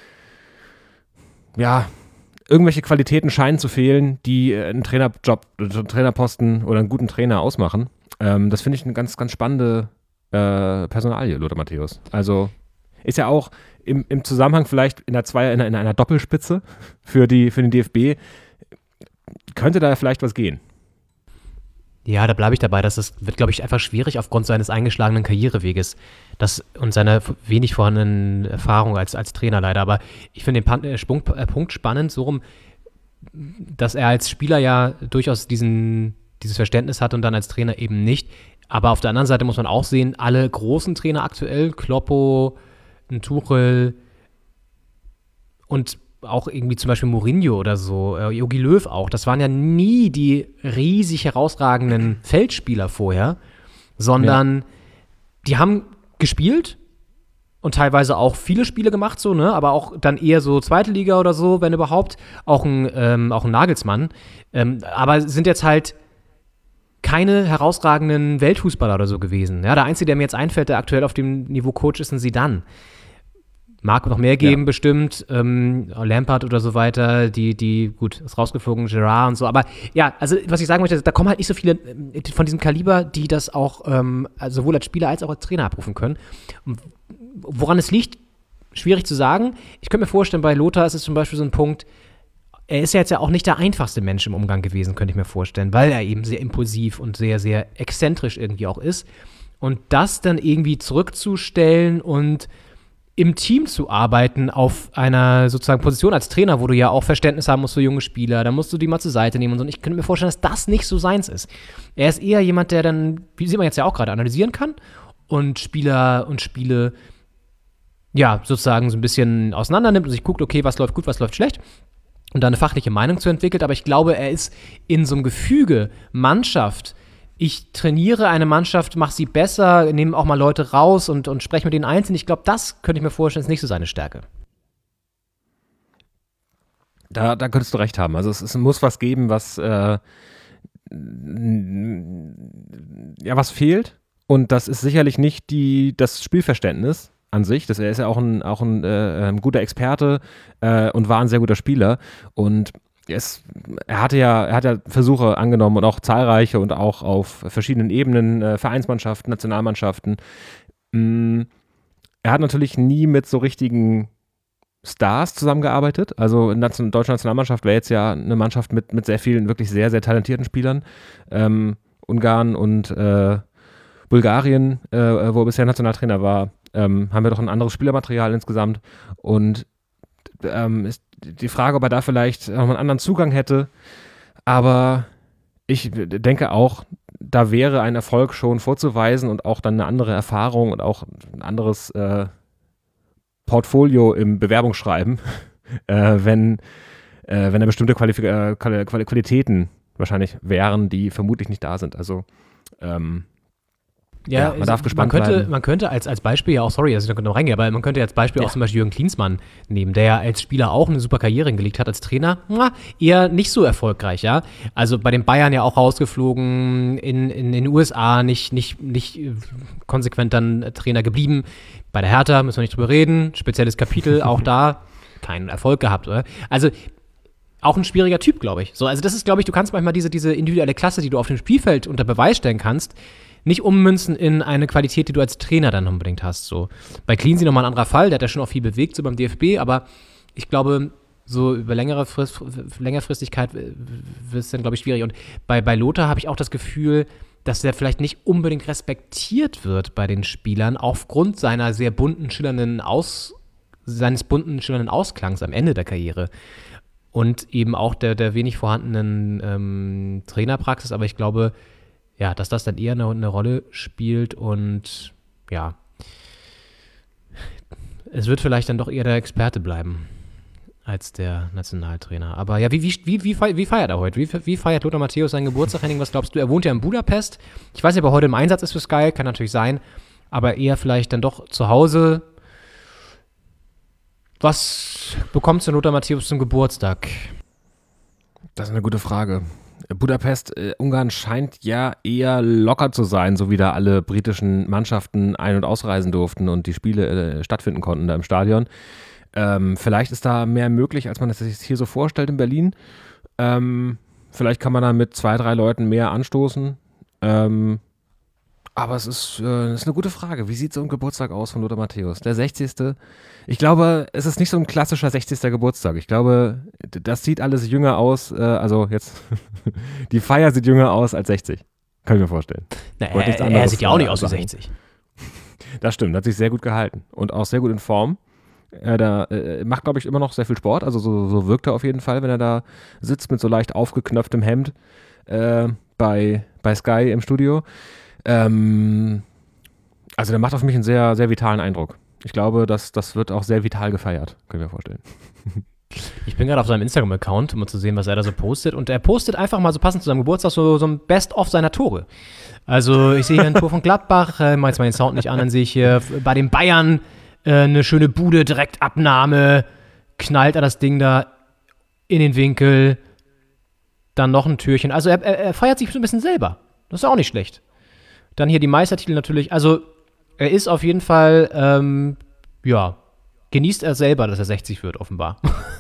ja, irgendwelche Qualitäten scheinen zu fehlen, die einen Trainerjob, einen Trainerposten oder einen guten Trainer ausmachen. Ähm, das finde ich eine ganz, ganz spannende äh, Personalie, Lothar Matthäus. Also ist ja auch im, im Zusammenhang vielleicht in, der Zweier, in, einer, in einer Doppelspitze für, die, für den D F B, könnte da vielleicht was gehen. Ja, da bleibe ich dabei. Das ist, wird, glaube ich, einfach schwierig aufgrund seines eingeschlagenen Karriereweges das, und seiner wenig vorhandenen Erfahrung als, als Trainer leider. Aber ich finde den Pan- äh, Sprung, äh, Punkt spannend, so rum, dass er als Spieler ja durchaus diesen, dieses Verständnis hat und dann als Trainer eben nicht. Aber auf der anderen Seite muss man auch sehen, alle großen Trainer aktuell, Kloppo, Tuchel und auch irgendwie zum Beispiel Mourinho oder so, äh, Jogi Löw auch, das waren ja nie die riesig herausragenden Feldspieler vorher, sondern ja. Die haben gespielt und teilweise auch viele Spiele gemacht, so, ne, aber auch dann eher so zweite Liga oder so, wenn überhaupt, auch ein, ähm, auch ein Nagelsmann, ähm, aber sind jetzt halt keine herausragenden Weltfußballer oder so gewesen. Ja, der Einzige, der mir jetzt einfällt, der aktuell auf dem Niveau Coach ist, ein Zidane. Mag noch mehr geben, ja. bestimmt. Ähm, Lampard oder so weiter, die, die, gut, ist rausgeflogen, Gerrard und so. Aber ja, also was ich sagen möchte, da kommen halt nicht so viele von diesem Kaliber, die das auch ähm, sowohl als Spieler als auch als Trainer abrufen können. Und woran es liegt, schwierig zu sagen. Ich könnte mir vorstellen, bei Lothar ist es zum Beispiel so ein Punkt, er ist ja jetzt ja auch nicht der einfachste Mensch im Umgang gewesen, könnte ich mir vorstellen, weil er eben sehr impulsiv und sehr, sehr exzentrisch irgendwie auch ist. Und das dann irgendwie zurückzustellen und im Team zu arbeiten auf einer sozusagen Position als Trainer, wo du ja auch Verständnis haben musst für junge Spieler, da musst du die mal zur Seite nehmen und so. Und ich könnte mir vorstellen, dass das nicht so seins ist. Er ist eher jemand, der dann, wie sieht man jetzt ja auch gerade, analysieren kann und Spieler und Spiele ja, sozusagen so ein bisschen auseinander nimmt und sich guckt, okay, was läuft gut, was läuft schlecht und da eine fachliche Meinung zu entwickelt. Aber ich glaube, er ist in so einem Gefüge Mannschaft. Ich trainiere eine Mannschaft, mache sie besser, nehme auch mal Leute raus und, und spreche mit denen einzeln. Ich glaube, das könnte ich mir vorstellen, ist nicht so seine Stärke. Da, da könntest du recht haben. Also es, es muss was geben, was äh, ja, was fehlt. Und das ist sicherlich nicht die, das Spielverständnis an sich. Das, er ist ja auch ein, auch ein, äh, ein guter Experte äh, und war ein sehr guter Spieler. Und es, er hatte ja, er hat ja Versuche angenommen und auch zahlreiche und auch auf verschiedenen Ebenen, äh, Vereinsmannschaften, Nationalmannschaften. Mm, er hat natürlich nie mit so richtigen Stars zusammengearbeitet. Also in der deutschen Nationalmannschaft wäre jetzt ja eine Mannschaft mit, mit sehr vielen, wirklich sehr, sehr talentierten Spielern. Ähm, Ungarn und äh, Bulgarien, äh, wo er bisher Nationaltrainer war, ähm, haben wir doch ein anderes Spielermaterial insgesamt. Und ähm, ist die Frage, ob er da vielleicht noch einen anderen Zugang hätte. Aber ich denke auch, da wäre ein Erfolg schon vorzuweisen und auch dann eine andere Erfahrung und auch ein anderes äh, Portfolio im Bewerbungsschreiben, äh, wenn, äh, wenn da bestimmte Qualif- äh, Quali- Qualitäten wahrscheinlich wären, die vermutlich nicht da sind. Also ähm, ja, ja, man darf gespannt man könnte, bleiben. Man könnte als, als Beispiel ja auch, sorry, dass ich da genau reingehe, aber man könnte als Beispiel ja. auch zum Beispiel Jürgen Klinsmann nehmen, der ja als Spieler auch eine super Karriere hingelegt hat, als Trainer na, eher nicht so erfolgreich, ja. Also bei den Bayern ja auch rausgeflogen, in, in, in den U S A nicht, nicht, nicht konsequent dann Trainer geblieben. Bei der Hertha müssen wir nicht drüber reden, spezielles Kapitel, auch da keinen Erfolg gehabt, oder? Also auch ein schwieriger Typ, glaube ich. So, also das ist, glaube ich, du kannst manchmal diese, diese individuelle Klasse, die du auf dem Spielfeld unter Beweis stellen kannst, nicht ummünzen in eine Qualität, die du als Trainer dann unbedingt hast. So. Bei Cleansey nochmal ein anderer Fall, der hat ja schon auch viel bewegt, so beim D F B, aber ich glaube, so über längere Frist, Längerfristigkeit wird es dann, glaube ich, schwierig. Und bei, bei Lothar habe ich auch das Gefühl, dass der vielleicht nicht unbedingt respektiert wird bei den Spielern, aufgrund seiner sehr bunten, schillernden Aus, seines bunten, schillernden Ausklangs am Ende der Karriere. Und eben auch der, der wenig vorhandenen ähm, Trainerpraxis, aber ich glaube, ja, dass das dann eher eine, eine Rolle spielt und ja, es wird vielleicht dann doch eher der Experte bleiben als der Nationaltrainer. Aber ja, wie, wie, wie, wie, wie feiert er heute? Wie, wie feiert Lothar Matthäus seinen Geburtstag, Henning? Was glaubst du? Er wohnt ja in Budapest. Ich weiß nicht, ob er heute im Einsatz ist für Sky, kann natürlich sein, aber eher vielleicht dann doch zu Hause. Was bekommst du Lothar Matthäus zum Geburtstag? Das ist eine gute Frage. Budapest, äh, Ungarn scheint ja eher locker zu sein, so wie da alle britischen Mannschaften ein- und ausreisen durften und die Spiele äh, stattfinden konnten da im Stadion. Ähm, vielleicht ist da mehr möglich, als man es sich hier so vorstellt in Berlin. Ähm, vielleicht kann man da mit zwei, drei Leuten mehr anstoßen. Ähm, aber es ist, äh, ist eine gute Frage. Wie sieht so ein Geburtstag aus von Lothar Matthäus? Der sechzigste. Ich glaube, es ist nicht so ein klassischer sechzigster Geburtstag. Ich glaube, das sieht alles jünger aus. Äh, also jetzt, die Feier sieht jünger aus als sechzig. Kann ich mir vorstellen. Na, er, er sieht ja auch nicht aus wie sechzig. Das stimmt, hat sich sehr gut gehalten und auch sehr gut in Form. Er da, äh, macht, glaube ich, immer noch sehr viel Sport. Also so, so wirkt er auf jeden Fall, wenn er da sitzt mit so leicht aufgeknöpftem Hemd äh, bei, bei Sky im Studio. Ähm, also der macht auf mich einen sehr, sehr vitalen Eindruck. Ich glaube, das, das wird auch sehr vital gefeiert, können wir vorstellen. Ich bin gerade auf seinem Instagram-Account, um mal zu sehen, was er da so postet. Und er postet einfach mal so passend zu seinem Geburtstag so, so ein Best-of seiner Tore. Also ich sehe hier ein Tor von Gladbach, äh, mach jetzt mal den Sound nicht an, dann sehe ich hier bei den Bayern äh, eine schöne Bude, Direktabnahme, knallt er das Ding da in den Winkel, dann noch ein Türchen. Also er, er, er feiert sich so ein bisschen selber. Das ist auch nicht schlecht. Dann hier die Meistertitel natürlich. Also er ist auf jeden Fall, ähm, ja, genießt er selber, dass er sechzig wird, offenbar.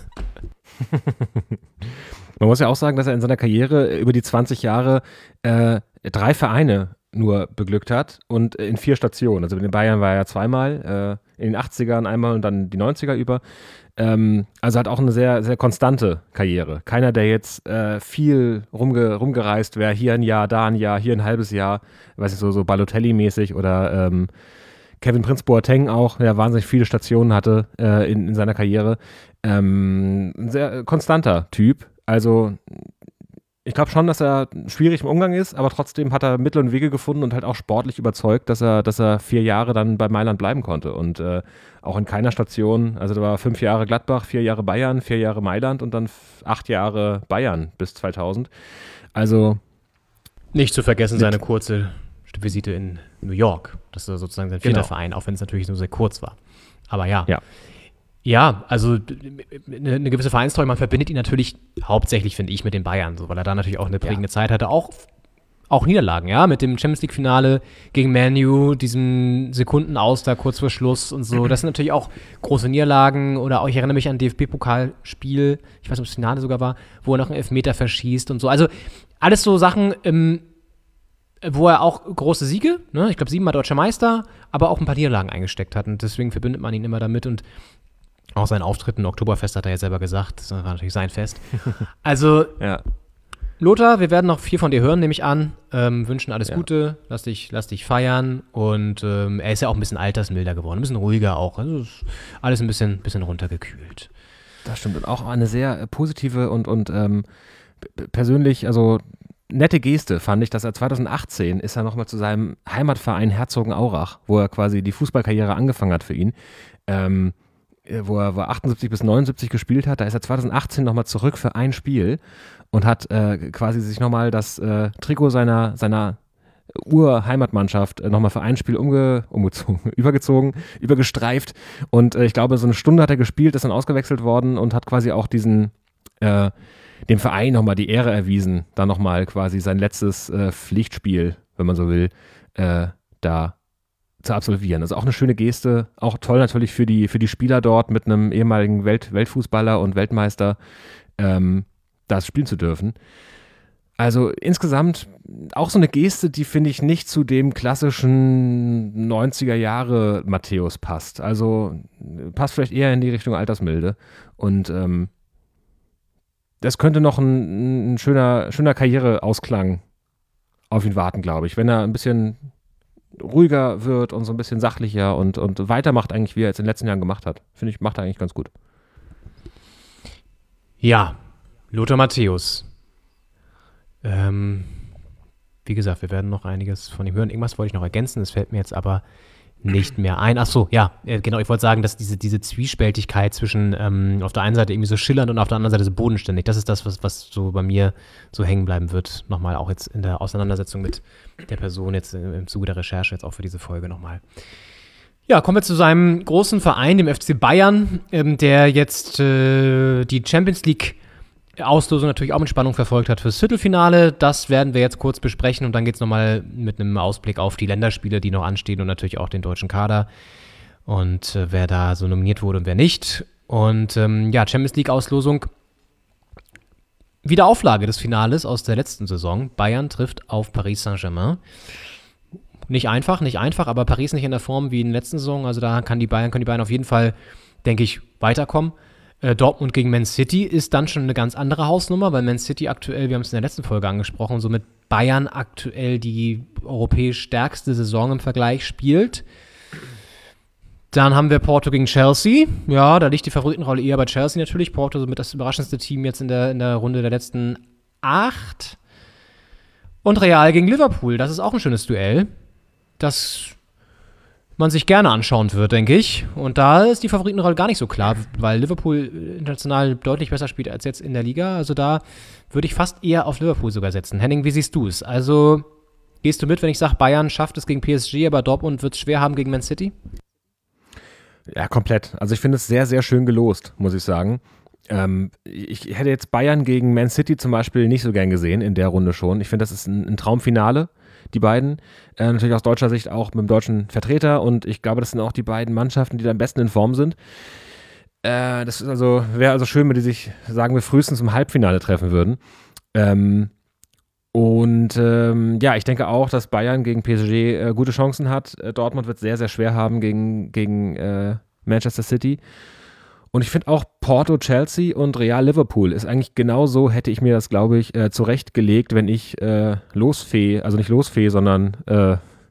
Man muss ja auch sagen, dass er in seiner Karriere über die zwanzig Jahre äh, drei Vereine nur beglückt hat und in vier Stationen. Also mit den Bayern war er ja zweimal, äh, in den achtzigern einmal und dann die neunziger über. Ähm, also hat auch eine sehr, sehr konstante Karriere. Keiner, der jetzt äh, viel rumge- rumgereist wäre, hier ein Jahr, da ein Jahr, hier ein halbes Jahr, weiß ich so, so Balotelli-mäßig oder ähm, Kevin Prince Boateng auch, der wahnsinnig viele Stationen hatte äh, in, in seiner Karriere. Ähm, ein sehr konstanter Typ. Also ich glaube schon, dass er schwierig im Umgang ist, aber trotzdem hat er Mittel und Wege gefunden und halt auch sportlich überzeugt, dass er, dass er vier Jahre dann bei Mailand bleiben konnte. Und äh, auch in keiner Station, also da war fünf Jahre Gladbach, vier Jahre Bayern, vier Jahre Mailand und dann f- acht Jahre Bayern bis zweitausend. Also nicht zu vergessen seine kurze Visite in New York. Das ist sozusagen sein vierter Genau. Verein, auch wenn es natürlich nur sehr kurz war. Aber ja. Ja. Ja, also eine, eine gewisse Vereinstreue, man verbindet ihn natürlich hauptsächlich, finde ich, mit den Bayern, so, weil er da natürlich auch eine prägende ja. Zeit hatte, auch, auch Niederlagen, ja, mit dem Champions League-Finale gegen Man U, diesem Sekunden aus da kurz vor Schluss und so, das sind natürlich auch große Niederlagen oder auch, ich erinnere mich an ein D F B-Pokalspiel, ich weiß nicht, ob das Finale sogar war, wo er noch einen Elfmeter verschießt und so, also alles so Sachen, ähm, wo er auch große Siege, ne, ich glaube siebenmal Deutscher Meister, aber auch ein paar Niederlagen eingesteckt hat und deswegen verbindet man ihn immer damit und auch sein Auftritt im Oktoberfest hat er ja selber gesagt. Das war natürlich sein Fest. Also, ja. Lothar, wir werden noch viel von dir hören, nehme ich an. Ähm, wünschen alles ja. Gute, lass dich, lass dich feiern. Und ähm, er ist ja auch ein bisschen altersmilder geworden, ein bisschen ruhiger auch. Also ist alles ein bisschen, bisschen runtergekühlt. Das stimmt. Und auch eine sehr positive und, und ähm, persönlich, also nette Geste fand ich, dass er zweitausendachtzehn ist er nochmal zu seinem Heimatverein Herzogenaurach, wo er quasi die Fußballkarriere angefangen hat für ihn. Ähm, wo er, wo er achtundsiebzig bis neunundsiebzig gespielt hat, da ist er zweitausendachtzehn nochmal zurück für ein Spiel und hat äh, quasi sich nochmal das äh, Trikot seiner, seiner Ur-Heimatmannschaft äh, nochmal für ein Spiel umge, umgezogen, übergezogen, übergestreift und äh, ich glaube, so eine Stunde hat er gespielt, ist dann ausgewechselt worden und hat quasi auch diesen, äh, dem Verein nochmal die Ehre erwiesen, da nochmal quasi sein letztes äh, Pflichtspiel, wenn man so will, äh, da zu absolvieren. Also auch eine schöne Geste, auch toll natürlich für die, für die Spieler dort mit einem ehemaligen Welt, Weltfußballer und Weltmeister ähm, das spielen zu dürfen. Also insgesamt auch so eine Geste, die finde ich nicht zu dem klassischen neunziger Jahre Matthäus passt. Also passt vielleicht eher in die Richtung Altersmilde und ähm, das könnte noch ein, ein schöner, schöner Karriereausklang auf ihn warten, glaube ich, wenn er ein bisschen ruhiger wird und so ein bisschen sachlicher und, und weitermacht eigentlich, wie er jetzt in den letzten Jahren gemacht hat. Finde ich, macht er eigentlich ganz gut. Ja, Lothar Matthäus. Ähm, wie gesagt, wir werden noch einiges von ihm hören. Irgendwas wollte ich noch ergänzen, das fällt mir jetzt aber nicht mehr ein. Ach so, ja, genau, ich wollte sagen, dass diese, diese Zwiespältigkeit zwischen ähm, auf der einen Seite irgendwie so schillernd und auf der anderen Seite so bodenständig, das ist das, was, was so bei mir so hängen bleiben wird, nochmal auch jetzt in der Auseinandersetzung mit der Person jetzt im Zuge der Recherche, jetzt auch für diese Folge nochmal. Ja, kommen wir zu seinem großen Verein, dem F C Bayern, ähm, der jetzt äh, die Champions League Auslosung natürlich auch mit Spannung verfolgt hat fürs Viertelfinale. Das werden wir jetzt kurz besprechen und dann geht es nochmal mit einem Ausblick auf die Länderspiele, die noch anstehen und natürlich auch den deutschen Kader und äh, wer da so nominiert wurde und wer nicht. Und ähm, ja, Champions League Auslosung. Wiederauflage des Finales aus der letzten Saison. Bayern trifft auf Paris Saint-Germain. Nicht einfach, nicht einfach, aber Paris nicht in der Form wie in der letzten Saison. Also da kann die Bayern, können die Bayern auf jeden Fall, denke ich, weiterkommen. Dortmund gegen Man City ist dann schon eine ganz andere Hausnummer, weil Man City aktuell, wir haben es in der letzten Folge angesprochen, so mit Bayern aktuell die europäisch stärkste Saison im Vergleich spielt. Dann haben wir Porto gegen Chelsea. Ja, da liegt die Favoritenrolle eher bei Chelsea natürlich. Porto somit das überraschendste Team jetzt in der, in der Runde der letzten acht. Und Real gegen Liverpool, das ist auch ein schönes Duell. Das man sich gerne anschauen wird, denke ich. Und da ist die Favoritenrolle gar nicht so klar, weil Liverpool international deutlich besser spielt als jetzt in der Liga. Also da würde ich fast eher auf Liverpool sogar setzen. Henning, wie siehst du es? Also gehst du mit, wenn ich sage, Bayern schafft es gegen P S G, aber Dortmund wird es schwer haben gegen Man City? Ja, komplett. Also ich finde es sehr, sehr schön gelost, muss ich sagen. Ähm, ich hätte jetzt Bayern gegen Man City zum Beispiel nicht so gern gesehen in der Runde schon. Ich finde, das ist ein, ein Traumfinale. Die beiden, äh, natürlich aus deutscher Sicht auch mit dem deutschen Vertreter und ich glaube, das sind auch die beiden Mannschaften, die da am besten in Form sind. Äh, das ist also, wäre also schön, wenn die sich, sagen wir, frühestens im Halbfinale treffen würden. Ähm, und ähm, ja, ich denke auch, dass Bayern gegen P S G äh, gute Chancen hat. Äh, Dortmund wird es sehr, sehr schwer haben gegen, gegen äh, Manchester City. Und ich finde auch Porto, Chelsea und Real Liverpool ist eigentlich genau so, hätte ich mir das, glaube ich, äh, zurechtgelegt, wenn ich äh, Losfee, also nicht Losfee, sondern äh,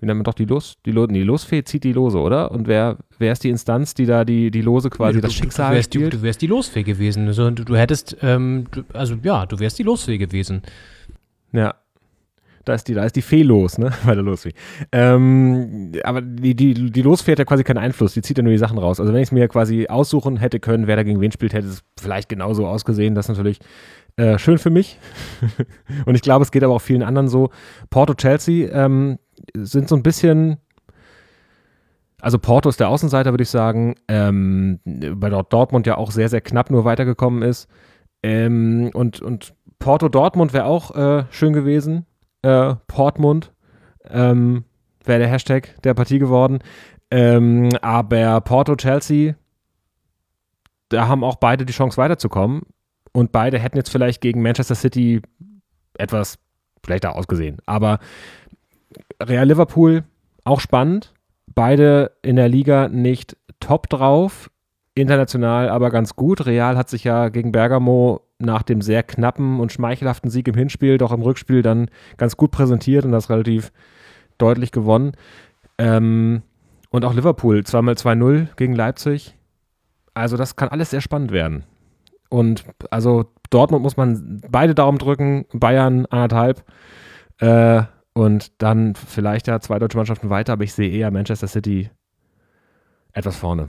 wie nennt man doch die Los, die, Lo, die Losfee zieht die Lose, oder? Und wer, wer ist die Instanz, die da die, die Lose quasi, du, das Schicksal du wärst, spielt? Du, du wärst die Losfee gewesen. Also, du, du hättest, ähm, du, also ja, du wärst die Losfee gewesen. Ja. Da ist die, da ist die Fee los, ne? Bei der Losfee. Ähm, aber die, die, die Losfee hat ja quasi keinen Einfluss, die zieht ja nur die Sachen raus. Also wenn ich es mir quasi aussuchen hätte können, wer da gegen wen spielt, hätte es vielleicht genauso ausgesehen. Das ist natürlich äh, schön für mich. Und ich glaube, es geht aber auch vielen anderen so. Porto, Chelsea ähm, sind so ein bisschen, also Porto ist der Außenseiter, würde ich sagen, ähm, weil dort Dortmund ja auch sehr, sehr knapp nur weitergekommen ist. Ähm, und, und Porto-Dortmund wäre auch äh, schön gewesen. Äh, Portmund ähm, wäre der Hashtag der Partie geworden. Ähm, aber Porto-Chelsea, da haben auch beide die Chance weiterzukommen. Und beide hätten jetzt vielleicht gegen Manchester City etwas schlechter ausgesehen. Aber Real Liverpool auch spannend. Beide in der Liga nicht top drauf. International aber ganz gut. Real hat sich ja gegen Bergamo nach dem sehr knappen und schmeichelhaften Sieg im Hinspiel doch im Rückspiel dann ganz gut präsentiert und das relativ deutlich gewonnen. Ähm, und auch Liverpool, zweimal zwei null gegen Leipzig. Also das kann alles sehr spannend werden. Und also Dortmund muss man beide Daumen drücken, Bayern anderthalb äh, und dann vielleicht ja zwei deutsche Mannschaften weiter, aber ich sehe eher Manchester City etwas vorne.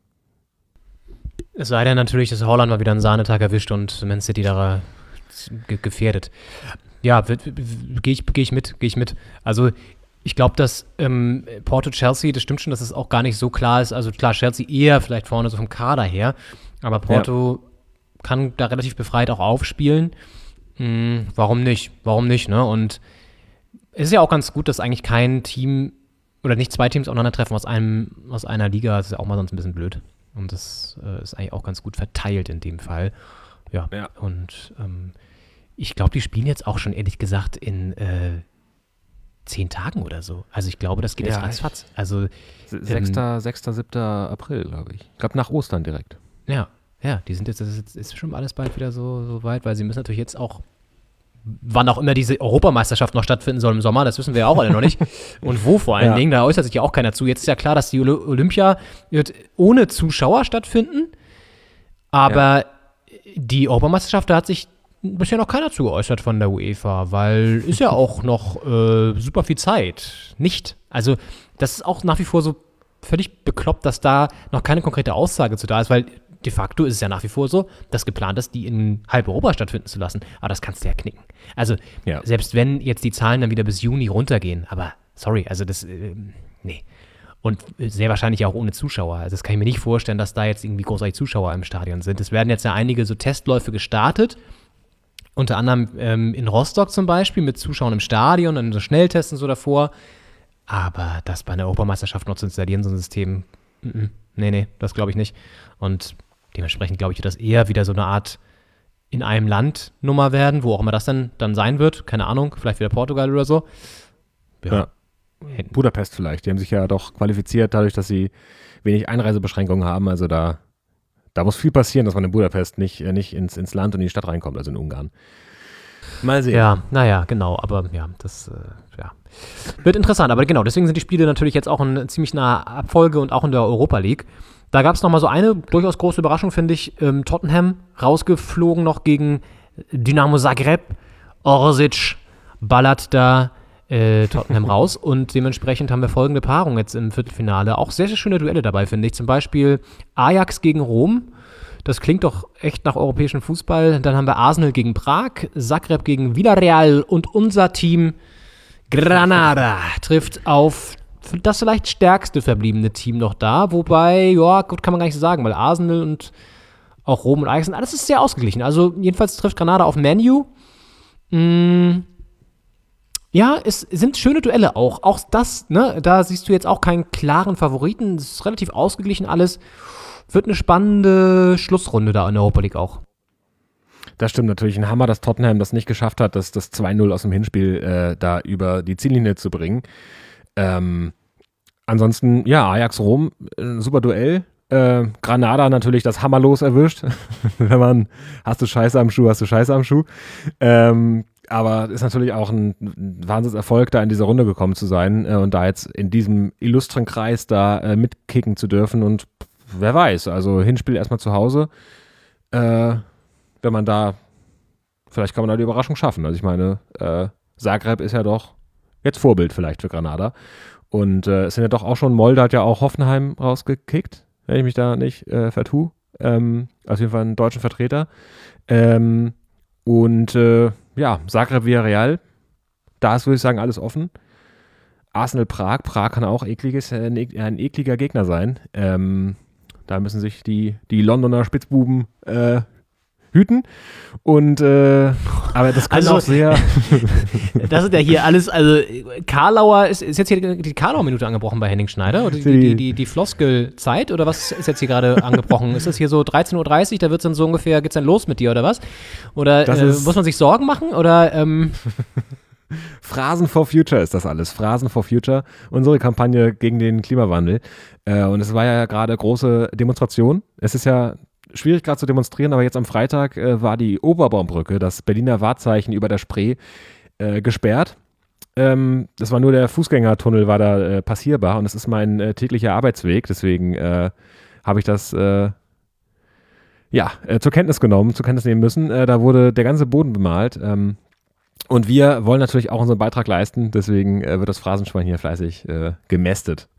Es sei denn natürlich, dass Haaland mal wieder einen Sahnetag erwischt und Man City da ge- gefährdet. Ja, gehe ich, geh ich mit, gehe ich mit. Also ich glaube, dass ähm, Porto-Chelsea, das stimmt schon, dass es auch gar nicht so klar ist. Also klar, Chelsea eher vielleicht vorne so vom Kader her, aber Porto ja. kann da relativ befreit auch aufspielen. Hm, warum nicht? Warum nicht, ne? Und es ist ja auch ganz gut, dass eigentlich kein Team oder nicht zwei Teams aufeinandertreffen aus einem, aus einer Liga. Das ist ja auch mal sonst ein bisschen blöd. Und das äh, ist eigentlich auch ganz gut verteilt in dem Fall. Ja, ja. Und ähm, ich glaube, die spielen jetzt auch schon, ehrlich gesagt, in äh, zehn Tagen oder so. Also ich glaube, das geht jetzt ja, ratzfatz. Also sechster, siebter April, glaube ich. Ich glaube, nach Ostern direkt. Ja, ja, die sind jetzt, das ist, ist schon alles bald wieder so, so weit, weil sie müssen natürlich jetzt auch, wann auch immer diese Europameisterschaft noch stattfinden soll im Sommer, das wissen wir ja auch alle noch nicht. Und wo vor allen ja. Dingen, da äußert sich ja auch keiner zu. Jetzt ist ja klar, dass die Olympia wird ohne Zuschauer stattfinden, aber ja. die Europameisterschaft, da hat sich bisher noch keiner zu geäußert von der UEFA, weil ist ja auch noch äh, super viel Zeit. Nicht. Also das ist auch nach wie vor so völlig bekloppt, dass da noch keine konkrete Aussage zu da ist, weil de facto ist es ja nach wie vor so, dass geplant ist, die in halb Europa stattfinden zu lassen. Aber das kannst du ja knicken. Also, ja. selbst wenn jetzt die Zahlen dann wieder bis Juni runtergehen, aber sorry, also das, äh, nee. Und sehr wahrscheinlich auch ohne Zuschauer. Also, das kann ich mir nicht vorstellen, dass da jetzt irgendwie großartig Zuschauer im Stadion sind. Es werden jetzt ja einige so Testläufe gestartet. Unter anderem ähm, in Rostock zum Beispiel mit Zuschauern im Stadion, dann so Schnelltesten so davor. Aber das bei einer Europameisterschaft noch zu installieren, so ein System, n-n, nee, nee, das glaube ich nicht. Und dementsprechend glaube ich, wird das eher wieder so eine Art in einem Land Nummer werden, wo auch immer das dann, dann sein wird. Keine Ahnung, vielleicht wieder Portugal oder so. Ja. ja. Budapest vielleicht. Die haben sich ja doch qualifiziert, dadurch, dass sie wenig Einreisebeschränkungen haben. Also da, da muss viel passieren, dass man in Budapest nicht, äh, nicht ins, ins Land und in die Stadt reinkommt, also in Ungarn. Mal sehen. Ja, naja, genau. Aber ja, das äh, ja. wird interessant. Aber genau, deswegen sind die Spiele natürlich jetzt auch in ziemlich naher Abfolge und auch in der Europa League. Da gab es nochmal so eine durchaus große Überraschung, finde ich. Ähm, Tottenham rausgeflogen noch gegen Dynamo Zagreb. Orsic ballert da äh, Tottenham raus. Und dementsprechend haben wir folgende Paarung jetzt im Viertelfinale. Auch sehr, sehr schöne Duelle dabei, finde ich. Zum Beispiel Ajax gegen Rom. Das klingt doch echt nach europäischem Fußball. Dann haben wir Arsenal gegen Prag, Zagreb gegen Villarreal und unser Team Granada trifft auf das vielleicht stärkste verbliebene Team noch da, wobei, ja, gut, kann man gar nicht so sagen, weil Arsenal und auch Rom und Ajax sind, alles ist sehr ausgeglichen. Also jedenfalls trifft Granada auf Man U. Mm, ja, es sind schöne Duelle auch. Auch das, ne, da siehst du jetzt auch keinen klaren Favoriten. Es ist relativ ausgeglichen alles. Wird eine spannende Schlussrunde da in der Europa League auch. Das stimmt natürlich. Ein Hammer, dass Tottenham das nicht geschafft hat, das, das zwei null aus dem Hinspiel äh, da über die Ziellinie zu bringen. Ähm, ansonsten, ja, Ajax-Rom, ein super Duell. Äh, Granada natürlich das Hammerlos erwischt. Wenn man, hast du Scheiße am Schuh, hast du Scheiße am Schuh. Ähm, aber ist natürlich auch ein Wahnsinnserfolg, da in dieser Runde gekommen zu sein äh, und da jetzt in diesem illustren Kreis da äh, mitkicken zu dürfen und wer weiß, also Hinspiel erstmal zu Hause, äh, wenn man da, vielleicht kann man da die Überraschung schaffen. Also ich meine, äh, Zagreb ist ja doch jetzt Vorbild vielleicht für Granada und äh, es sind ja doch auch schon, Molde hat ja auch Hoffenheim rausgekickt, wenn ich mich da nicht äh, vertue, ähm, auf jeden Fall einen deutschen Vertreter. Ähm, und äh, ja, Zagreb Villarreal, da ist, würde ich sagen, alles offen. Arsenal Prag, Prag kann auch ekliges, äh, ein, ein ekliger Gegner sein. Ähm, da müssen sich die, die Londoner Spitzbuben äh, hüten. Und äh, aber das kann Also, auch sehr. Das sind ja hier alles, also Karlauer, ist, ist jetzt hier die Karlauer-Minute angebrochen bei Henning Schneider? Oder die, die, die, die Floskel-Zeit? Oder was ist jetzt hier gerade angebrochen? Ist das hier so dreizehn Uhr dreißig, da wird es dann so ungefähr, geht's dann los mit dir oder was? Oder äh, muss man sich Sorgen machen? Oder ähm Phrasen for Future ist das alles. Phrasen for Future. Unsere Kampagne gegen den Klimawandel. Äh, und es war ja gerade große Demonstration. Es ist ja schwierig gerade zu demonstrieren, aber jetzt am Freitag äh, war die Oberbaumbrücke, das Berliner Wahrzeichen über der Spree, äh, gesperrt. Ähm, das war nur der Fußgängertunnel, war da äh, passierbar und das ist mein äh, täglicher Arbeitsweg. Deswegen äh, habe ich das äh, ja, äh, zur Kenntnis genommen, zur Kenntnis nehmen müssen. Äh, da wurde der ganze Boden bemalt. Ähm, Und wir wollen natürlich auch unseren Beitrag leisten, deswegen äh, wird das Phrasenschwein hier fleißig äh, gemästet.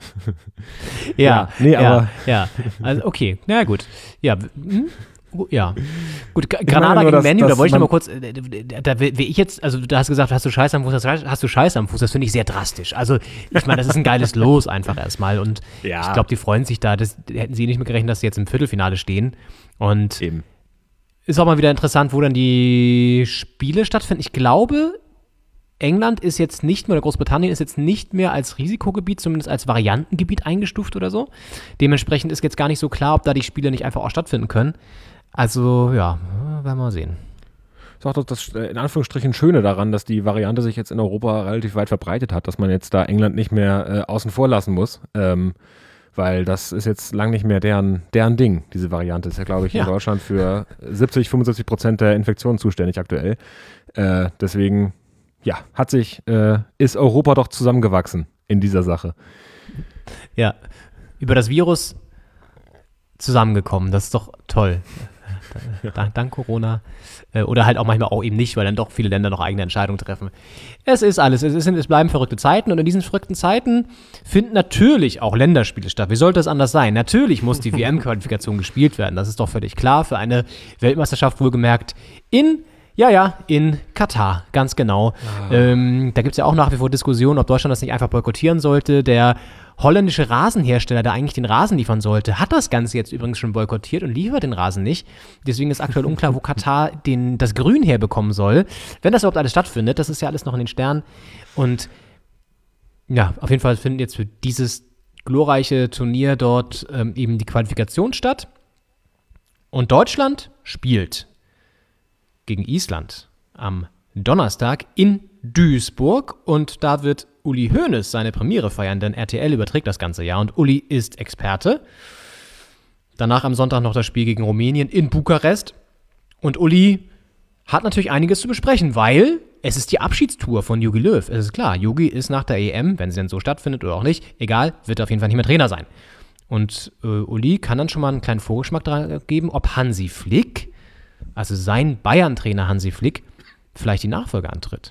Ja, ja, nee, ja, aber ja, also okay, na gut. Ja, hm? ja. Gut, G- Ich Granada meine nur, gegen dass- Manu, da dass wollte ich noch man- mal kurz, äh, da will will ich jetzt, also du hast gesagt, hast du Scheiß am Fuß, hast, hast du Scheiß am Fuß, das finde ich sehr drastisch. Also ich meine, das ist ein geiles Los einfach erstmal und Ja. ich glaube, die freuen sich da, das hätten sie nicht mehr gerechnet, dass sie jetzt im Viertelfinale stehen und eben. Ist auch mal wieder interessant, wo dann die Spiele stattfinden. Ich glaube, England ist jetzt nicht mehr, oder Großbritannien ist jetzt nicht mehr als Risikogebiet, zumindest als Variantengebiet eingestuft oder so. Dementsprechend ist jetzt gar nicht so klar, ob da die Spiele nicht einfach auch stattfinden können. Also, ja, werden wir mal sehen. ist auch das, das äh, in Anführungsstrichen Schöne daran, dass die Variante sich jetzt in Europa relativ weit verbreitet hat, dass man jetzt da England nicht mehr äh, außen vor lassen muss. Ähm, weil das ist jetzt lang nicht mehr deren, deren Ding, diese Variante. Ist ja, glaube ich, in Ja. Deutschland für siebzig, fünfundsiebzig Prozent der Infektionen zuständig aktuell. Äh, deswegen, ja, hat sich, äh, ist Europa doch zusammengewachsen in dieser Sache. Ja, über das Virus zusammengekommen, das ist doch toll. Dank, dank Corona. Äh, Oder halt auch manchmal auch eben nicht, weil dann doch viele Länder noch eigene Entscheidungen treffen. Es ist alles, es, ist, es bleiben verrückte Zeiten und in diesen verrückten Zeiten finden natürlich auch Länderspiele statt. Wie sollte es anders sein? Natürlich muss die W M-Qualifikation gespielt werden, das ist doch völlig klar, für eine Weltmeisterschaft wohlgemerkt in Ja, ja, in Katar, ganz genau. Ah. Ähm, da gibt es ja auch nach wie vor Diskussionen, ob Deutschland das nicht einfach boykottieren sollte. Der holländische Rasenhersteller, der eigentlich den Rasen liefern sollte, hat das Ganze jetzt übrigens schon boykottiert und liefert den Rasen nicht. Deswegen ist aktuell unklar, wo Katar den, das Grün herbekommen soll. Wenn das überhaupt alles stattfindet, das ist ja alles noch in den Sternen. Und ja, auf jeden Fall findet jetzt für dieses glorreiche Turnier dort ähm, eben die Qualifikation statt. Und Deutschland spielt gegen Island am Donnerstag in Duisburg und da wird Uli Hoeneß seine Premiere feiern, denn R T L überträgt das ganze Jahr und Uli ist Experte. Danach am Sonntag noch das Spiel gegen Rumänien in Bukarest und Uli hat natürlich einiges zu besprechen, weil es ist die Abschiedstour von Jogi Löw. Es ist klar, Jogi ist nach der E M, wenn sie denn so stattfindet oder auch nicht, egal, wird auf jeden Fall nicht mehr Trainer sein. Und äh, Uli kann dann schon mal einen kleinen Vorgeschmack dran geben, ob Hansi Flick, also sein Bayern-Trainer Hansi Flick, vielleicht die Nachfolge antritt.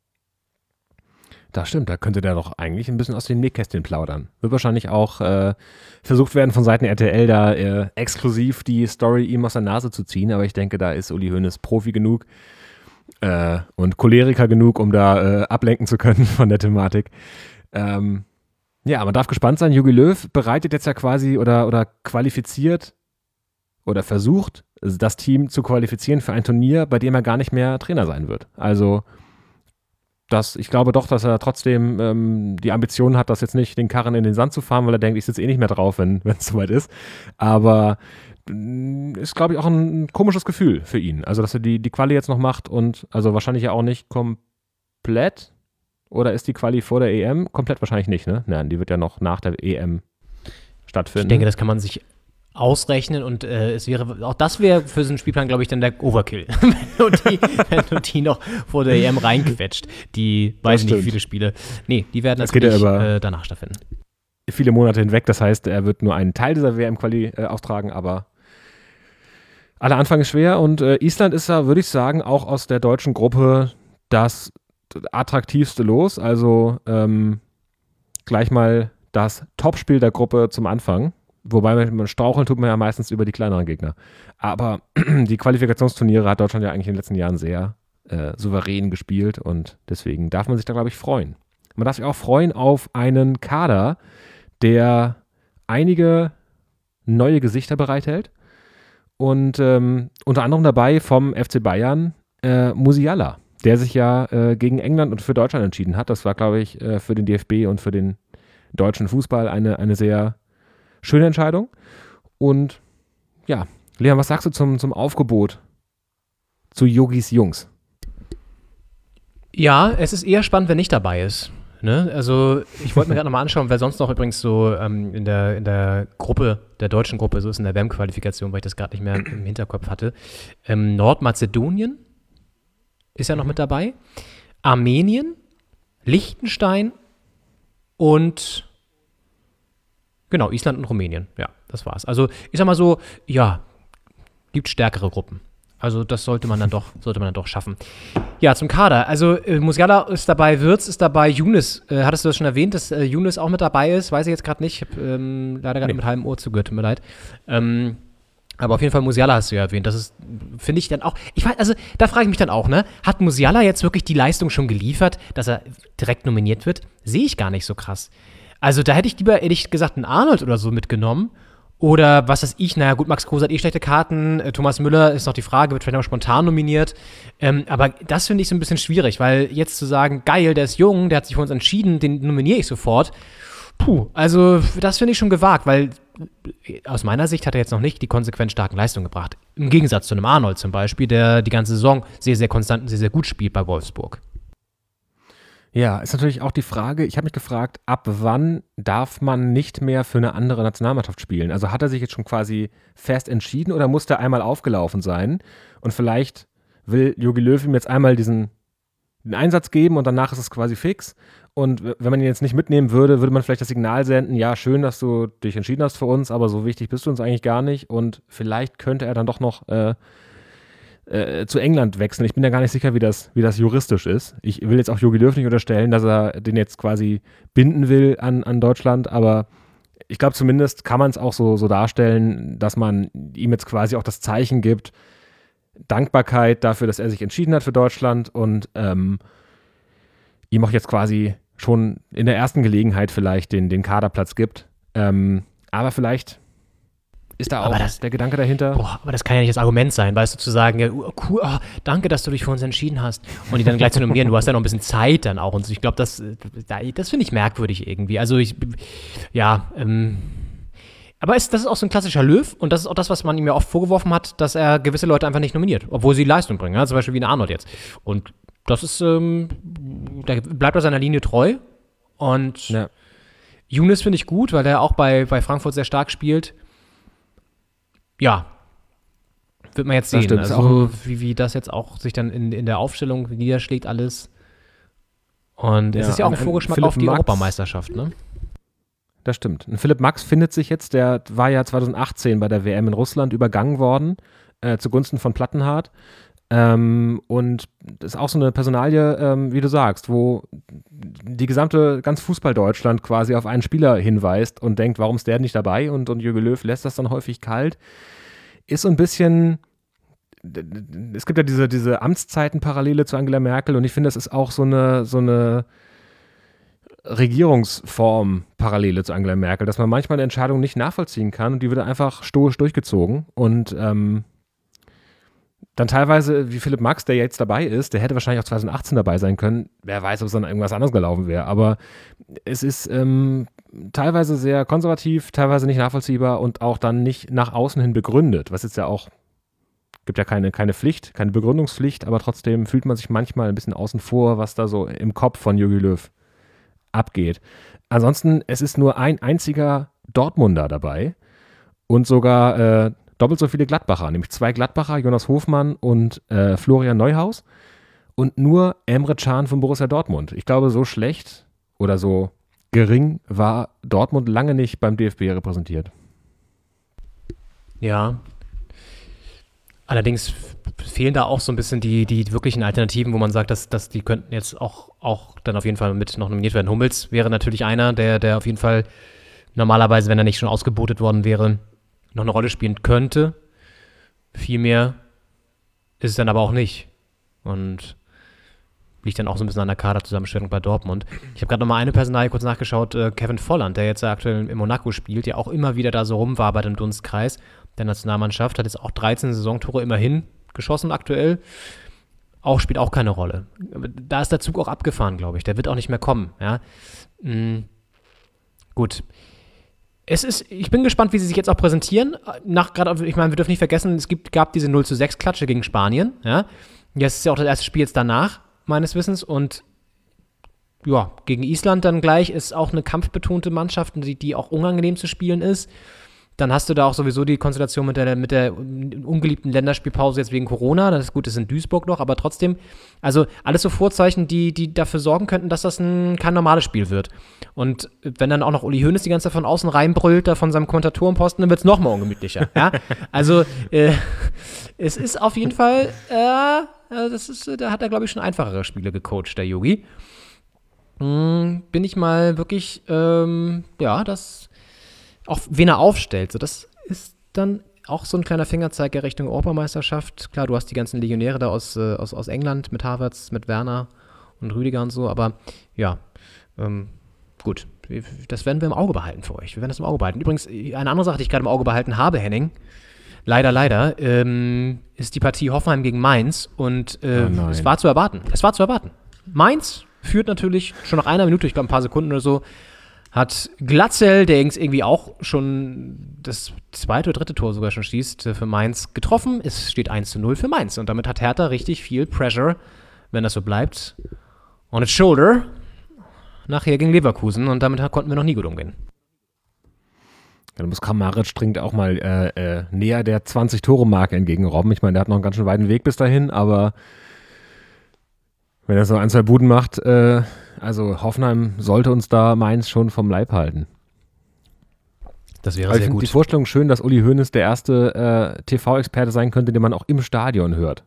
Das stimmt, da könnte der doch eigentlich ein bisschen aus den Nähkästchen plaudern. Wird wahrscheinlich auch äh, versucht werden, von Seiten R T L da äh, exklusiv die Story ihm aus der Nase zu ziehen, aber ich denke, da ist Uli Hoeneß Profi genug äh, und Choleriker genug, um da äh, ablenken zu können von der Thematik. Ähm, ja, man darf gespannt sein. Jogi Löw bereitet jetzt ja quasi oder, oder qualifiziert oder versucht, das Team zu qualifizieren für ein Turnier, bei dem er gar nicht mehr Trainer sein wird. Also das, ich glaube doch, dass er trotzdem ähm, die Ambition hat, das jetzt nicht den Karren in den Sand zu fahren, weil er denkt, ich sitze eh nicht mehr drauf, wenn es soweit ist. Aber mh, ist, glaube ich, auch ein, ein komisches Gefühl für ihn. Also, dass er die, die Quali jetzt noch macht und also wahrscheinlich ja auch nicht komplett. Oder ist die Quali vor der E M? Komplett wahrscheinlich nicht, ne? Nein, die wird ja noch nach der E M stattfinden. Ich denke, das kann man sich ausrechnen und äh, es wäre, auch das wäre für so einen Spielplan, glaube ich, dann der Overkill. wenn, du die, wenn du die noch vor der E M reinquetscht. Die, weiß ich nicht, wie viele Spiele. Nee, die werden Das geht ja natürlich über- äh, danach stattfinden. Viele Monate hinweg, das heißt, er wird nur einen Teil dieser W M-Quali äh, austragen, aber aller Anfang ist schwer und äh, Island ist da, würde ich sagen, auch aus der deutschen Gruppe das attraktivste Los, also ähm, gleich mal das Topspiel der Gruppe zum Anfang. Wobei man, man straucheln tut man ja meistens über die kleineren Gegner. Aber die Qualifikationsturniere hat Deutschland ja eigentlich in den letzten Jahren sehr äh, souverän gespielt und deswegen darf man sich da, glaube ich, freuen. Man darf sich auch freuen auf einen Kader, der einige neue Gesichter bereithält und ähm, unter anderem dabei vom F C Bayern äh, Musiala, der sich ja äh, gegen England und für Deutschland entschieden hat. Das war, glaube ich, äh, für den D F B und für den deutschen Fußball eine, eine sehr schöne Entscheidung. Und ja, Leon, was sagst du zum, zum Aufgebot zu Yogis Jungs? Ja, es ist eher spannend, wenn nicht dabei ist. Ne? Also ich wollte mir gerade nochmal anschauen, wer sonst noch übrigens so ähm, in, der, in der Gruppe, der deutschen Gruppe, so ist in der W M-Qualifikation, weil ich das gerade nicht mehr im Hinterkopf hatte. Ähm, Nordmazedonien ist ja noch mit dabei. Armenien, Liechtenstein und genau, Island und Rumänien. Ja, das war's. Also ich sag mal so, ja, gibt stärkere Gruppen. Also das sollte man dann doch, sollte man dann doch schaffen. Ja, zum Kader. Also äh, Musiala ist dabei, Wirtz ist dabei, Younes, äh, hattest du das schon erwähnt, dass äh, Younes auch mit dabei ist? Weiß ich jetzt gerade nicht. Ich habe ähm, leider gerade Nee. mit halbem Ohr zugehört, tut mir leid. Ähm, aber auf jeden Fall Musiala hast du ja erwähnt. Das ist, finde ich dann auch, ich weiß, also da frage ich mich dann auch, ne? Hat Musiala jetzt wirklich die Leistung schon geliefert, dass er direkt nominiert wird? Sehe ich gar nicht so krass. Also da hätte ich lieber, ehrlich gesagt, einen Arnold oder so mitgenommen. Oder was weiß ich, naja gut, Max Kruse hat eh schlechte Karten, äh, Thomas Müller ist noch die Frage, wird vielleicht auch spontan nominiert. Ähm, aber das finde ich so ein bisschen schwierig, weil jetzt zu sagen, geil, der ist jung, der hat sich für uns entschieden, den nominiere ich sofort. Puh, also das finde ich schon gewagt, weil äh, aus meiner Sicht hat er jetzt noch nicht die konsequent starken Leistungen gebracht. Im Gegensatz zu einem Arnold zum Beispiel, der die ganze Saison sehr, sehr konstant und sehr, sehr gut spielt bei Wolfsburg. Ja, ist natürlich auch die Frage, ich habe mich gefragt, ab wann darf man nicht mehr für eine andere Nationalmannschaft spielen? Also hat er sich jetzt schon quasi fest entschieden oder muss der einmal aufgelaufen sein? Und vielleicht will Jogi Löw ihm jetzt einmal diesen den Einsatz geben und danach ist es quasi fix. Und w- wenn man ihn jetzt nicht mitnehmen würde, würde man vielleicht das Signal senden, ja, schön, dass du dich entschieden hast für uns, aber so wichtig bist du uns eigentlich gar nicht. Und vielleicht könnte er dann doch noch äh, äh, zu England wechseln. Ich bin ja gar nicht sicher, wie das, wie das juristisch ist. Ich will jetzt auch Jogi Löw nicht unterstellen, dass er den jetzt quasi binden will an, an Deutschland, aber ich glaube zumindest kann man es auch so, so darstellen, dass man ihm jetzt quasi auch das Zeichen gibt, Dankbarkeit dafür, dass er sich entschieden hat für Deutschland und ähm, ihm auch jetzt quasi schon in der ersten Gelegenheit vielleicht den, den Kaderplatz gibt. Ähm, aber vielleicht ist da auch Aber das- der Gedanke dahinter. Boah, aber das kann ja nicht das Argument sein, weißt du, zu sagen, ja, uh, cool, ah, danke, dass du dich für uns entschieden hast. Und die dann gleich zu nominieren, du hast ja noch ein bisschen Zeit dann auch und so. Ich glaube, das, äh, das finde ich merkwürdig irgendwie. Also ich, ja, ähm, aber es, das ist auch so ein klassischer Löw und das ist auch das, was man ihm ja oft vorgeworfen hat, dass er gewisse Leute einfach nicht nominiert, obwohl sie Leistung bringen, ja? Zum Beispiel wie ein Arnold jetzt. Und das ist, ähm, da bleibt er seiner Linie treu und Ja. Younes finde ich gut, weil er auch bei, bei Frankfurt sehr stark spielt. Ja, wird man jetzt Das sehen, stimmt, ist also auch- wie, wie das jetzt auch sich dann in, in der Aufstellung niederschlägt alles. Und es Ja, ist ja auch ein- ein ein Vorgeschmack Philipp auf die Max- Europameisterschaft, ne? Das stimmt. Und Philipp Max findet sich jetzt, der war ja zwanzig achtzehn bei der W M in Russland übergangen worden, äh, zugunsten von Plattenhardt. Ähm, und das ist auch so eine Personalie, ähm, wie du sagst, wo die gesamte, ganz Fußball-Deutschland quasi auf einen Spieler hinweist und denkt, warum ist der nicht dabei? Und, und Jogi Löw lässt das dann häufig kalt. Ist so ein bisschen, es gibt ja diese, diese Amtszeiten-Parallele zu Angela Merkel und ich finde, das ist auch so eine, so eine Regierungsform Parallele zu Angela Merkel, dass man manchmal eine Entscheidung nicht nachvollziehen kann und die wird einfach stoisch durchgezogen und ähm, dann teilweise, wie Philipp Max, der jetzt dabei ist, der hätte wahrscheinlich auch zwanzig achtzehn dabei sein können, wer weiß, ob es dann irgendwas anderes gelaufen wäre, aber es ist ähm, teilweise sehr konservativ, teilweise nicht nachvollziehbar und auch dann nicht nach außen hin begründet, was jetzt ja auch, gibt ja keine, keine Pflicht, keine Begründungspflicht, aber trotzdem fühlt man sich manchmal ein bisschen außen vor, was da so im Kopf von Jogi Löw abgeht. Ansonsten, es ist nur ein einziger Dortmunder dabei und sogar äh, doppelt so viele Gladbacher, nämlich zwei Gladbacher, Jonas Hofmann und äh, Florian Neuhaus und nur Emre Can von Borussia Dortmund. Ich glaube, so schlecht oder so gering war Dortmund lange nicht beim D F B repräsentiert. Ja. Allerdings fehlen da auch so ein bisschen die, die wirklichen Alternativen, wo man sagt, dass, dass die könnten jetzt auch, auch dann auf jeden Fall mit noch nominiert werden. Hummels wäre natürlich einer, der, der auf jeden Fall normalerweise, wenn er nicht schon ausgebotet worden wäre, noch eine Rolle spielen könnte. Viel mehr ist es dann aber auch nicht. Und liegt dann auch so ein bisschen an der Kaderzusammenstellung bei Dortmund. Ich habe gerade noch mal eine Personalie kurz nachgeschaut. Äh, Kevin Volland, der jetzt aktuell in Monaco spielt, der auch immer wieder da so rumwabert im Dunstkreis der Nationalmannschaft, hat jetzt auch dreizehn Saisontore immerhin geschossen aktuell. Auch spielt auch keine Rolle. Da ist der Zug auch abgefahren, glaube ich. Der wird auch nicht mehr kommen. Ja? Mhm. Gut. Es ist, ich bin gespannt, wie sie sich jetzt auch präsentieren. Nach, grad, ich meine, wir dürfen nicht vergessen, es gibt, gab diese null zu sechs Klatsche gegen Spanien. Ja? Jetzt ist ja auch das erste Spiel jetzt danach, meines Wissens. Und ja, gegen Island dann gleich ist auch eine kampfbetonte Mannschaft, die, die auch unangenehm zu spielen ist. Dann hast du da auch sowieso die Konstellation mit der, mit der ungeliebten Länderspielpause jetzt wegen Corona. Das ist gut, das ist in Duisburg noch, aber trotzdem, also alles so Vorzeichen, die, die dafür sorgen könnten, dass das ein, kein normales Spiel wird. Und wenn dann auch noch Uli Hoeneß die ganze Zeit von außen reinbrüllt, da von seinem Kommentatorenposten, dann wird es noch mal ungemütlicher. Ja? Also, äh, es ist auf jeden Fall, äh, das ist, da hat er, glaube ich, schon einfachere Spiele gecoacht, der Yogi. Hm, bin ich mal wirklich, ähm, ja, das auch wen er aufstellt, so das ist dann auch so ein kleiner Fingerzeig Richtung Europameisterschaft. Klar, du hast die ganzen Legionäre da aus, äh, aus, aus England mit Havertz, mit Werner und Rüdiger und so, aber ja, ähm, gut, das werden wir im Auge behalten für euch. Wir werden das im Auge behalten. Übrigens, eine andere Sache, die ich gerade im Auge behalten habe, Henning, leider, leider, ähm, ist die Partie Hoffenheim gegen Mainz und äh, oh es war zu erwarten. Es war zu erwarten. Mainz führt natürlich schon nach einer Minute, ich glaube ein paar Sekunden oder so, hat Glatzel, der irgendwie auch schon das zweite oder dritte Tor sogar schon schießt, für Mainz getroffen. Es steht eins zu null für Mainz. Und damit hat Hertha richtig viel Pressure, wenn das so bleibt, on its shoulder, nachher gegen Leverkusen. Und damit konnten wir noch nie gut umgehen. Dann muss Kramaric dringend auch mal äh, äh, näher der zwanzig-Tore-Marke entgegenrobben. Ich meine, der hat noch einen ganz schön weiten Weg bis dahin, aber wenn er so ein, zwei Buden macht, äh, also Hoffenheim sollte uns da Mainz schon vom Leib halten. Das wäre aber sehr ich gut. Die Vorstellung schön, dass Uli Hoeneß der erste äh, T V-Experte sein könnte, den man auch im Stadion hört.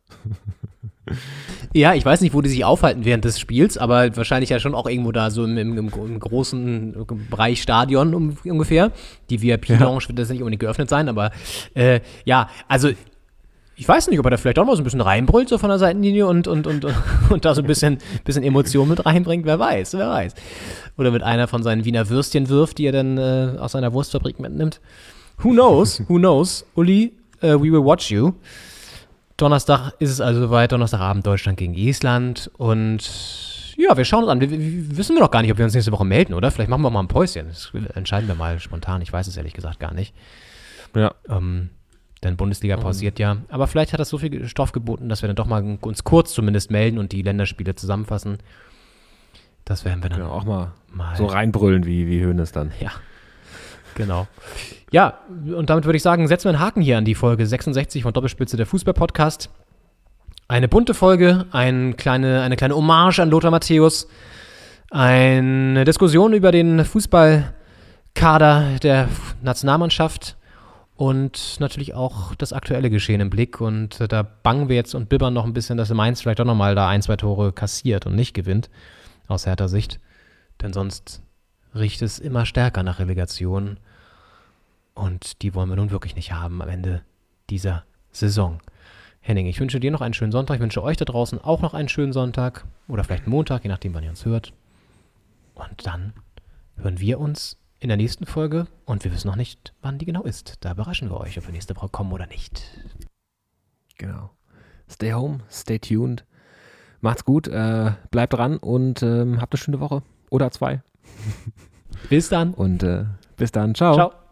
Ja, ich weiß nicht, wo die sich aufhalten während des Spiels, aber wahrscheinlich ja schon auch irgendwo da so im, im, im großen Bereich Stadion um, ungefähr. Die V I P-Lounge wird das nicht unbedingt geöffnet sein, aber äh, ja, also ich weiß nicht, ob er da vielleicht auch mal so ein bisschen reinbrüllt, so von der Seitenlinie und, und, und, und da so ein bisschen, bisschen Emotion mit reinbringt, wer weiß, wer weiß. Oder mit einer von seinen Wiener Würstchen wirft, die er dann äh, aus seiner Wurstfabrik mitnimmt. Who knows, who knows. Uli, uh, we will watch you. Donnerstag ist es also soweit, Donnerstagabend Deutschland gegen Island und ja, wir schauen uns an. Wir, wir, wissen wir noch gar nicht, ob wir uns nächste Woche melden, oder? Vielleicht machen wir mal ein Päuschen. Das entscheiden wir mal spontan, ich weiß es ehrlich gesagt gar nicht. Ja. Ähm, Denn Bundesliga pausiert ja. Aber vielleicht hat das so viel Stoff geboten, dass wir dann doch mal uns kurz zumindest melden und die Länderspiele zusammenfassen. Das werden wir dann ja, auch mal, mal so reinbrüllen wie, wie Hoeneß dann. Ja, genau. Ja, und damit würde ich sagen, setzen wir einen Haken hier an die Folge sechsundsechzig von Doppelspitze, der Fußball-Podcast. Eine bunte Folge, ein kleine, eine kleine Hommage an Lothar Matthäus, eine Diskussion über den Fußballkader der Nationalmannschaft und natürlich auch das aktuelle Geschehen im Blick. Und äh, da bangen wir jetzt und bibbern noch ein bisschen, dass Mainz vielleicht auch nochmal da ein, zwei Tore kassiert und nicht gewinnt, aus Hertha Sicht. Denn sonst riecht es immer stärker nach Relegation. Und die wollen wir nun wirklich nicht haben am Ende dieser Saison. Henning, ich wünsche dir noch einen schönen Sonntag. Ich wünsche euch da draußen auch noch einen schönen Sonntag. Oder vielleicht Montag, je nachdem, wann ihr uns hört. Und dann hören wir uns in der nächsten Folge und wir wissen noch nicht, wann die genau ist. Da überraschen wir euch, ob wir nächste Woche kommen oder nicht. Genau. Stay home, stay tuned. Macht's gut, äh, bleibt dran und ähm, habt eine schöne Woche. Oder zwei. Bis dann. Und äh, bis dann. Ciao. Ciao.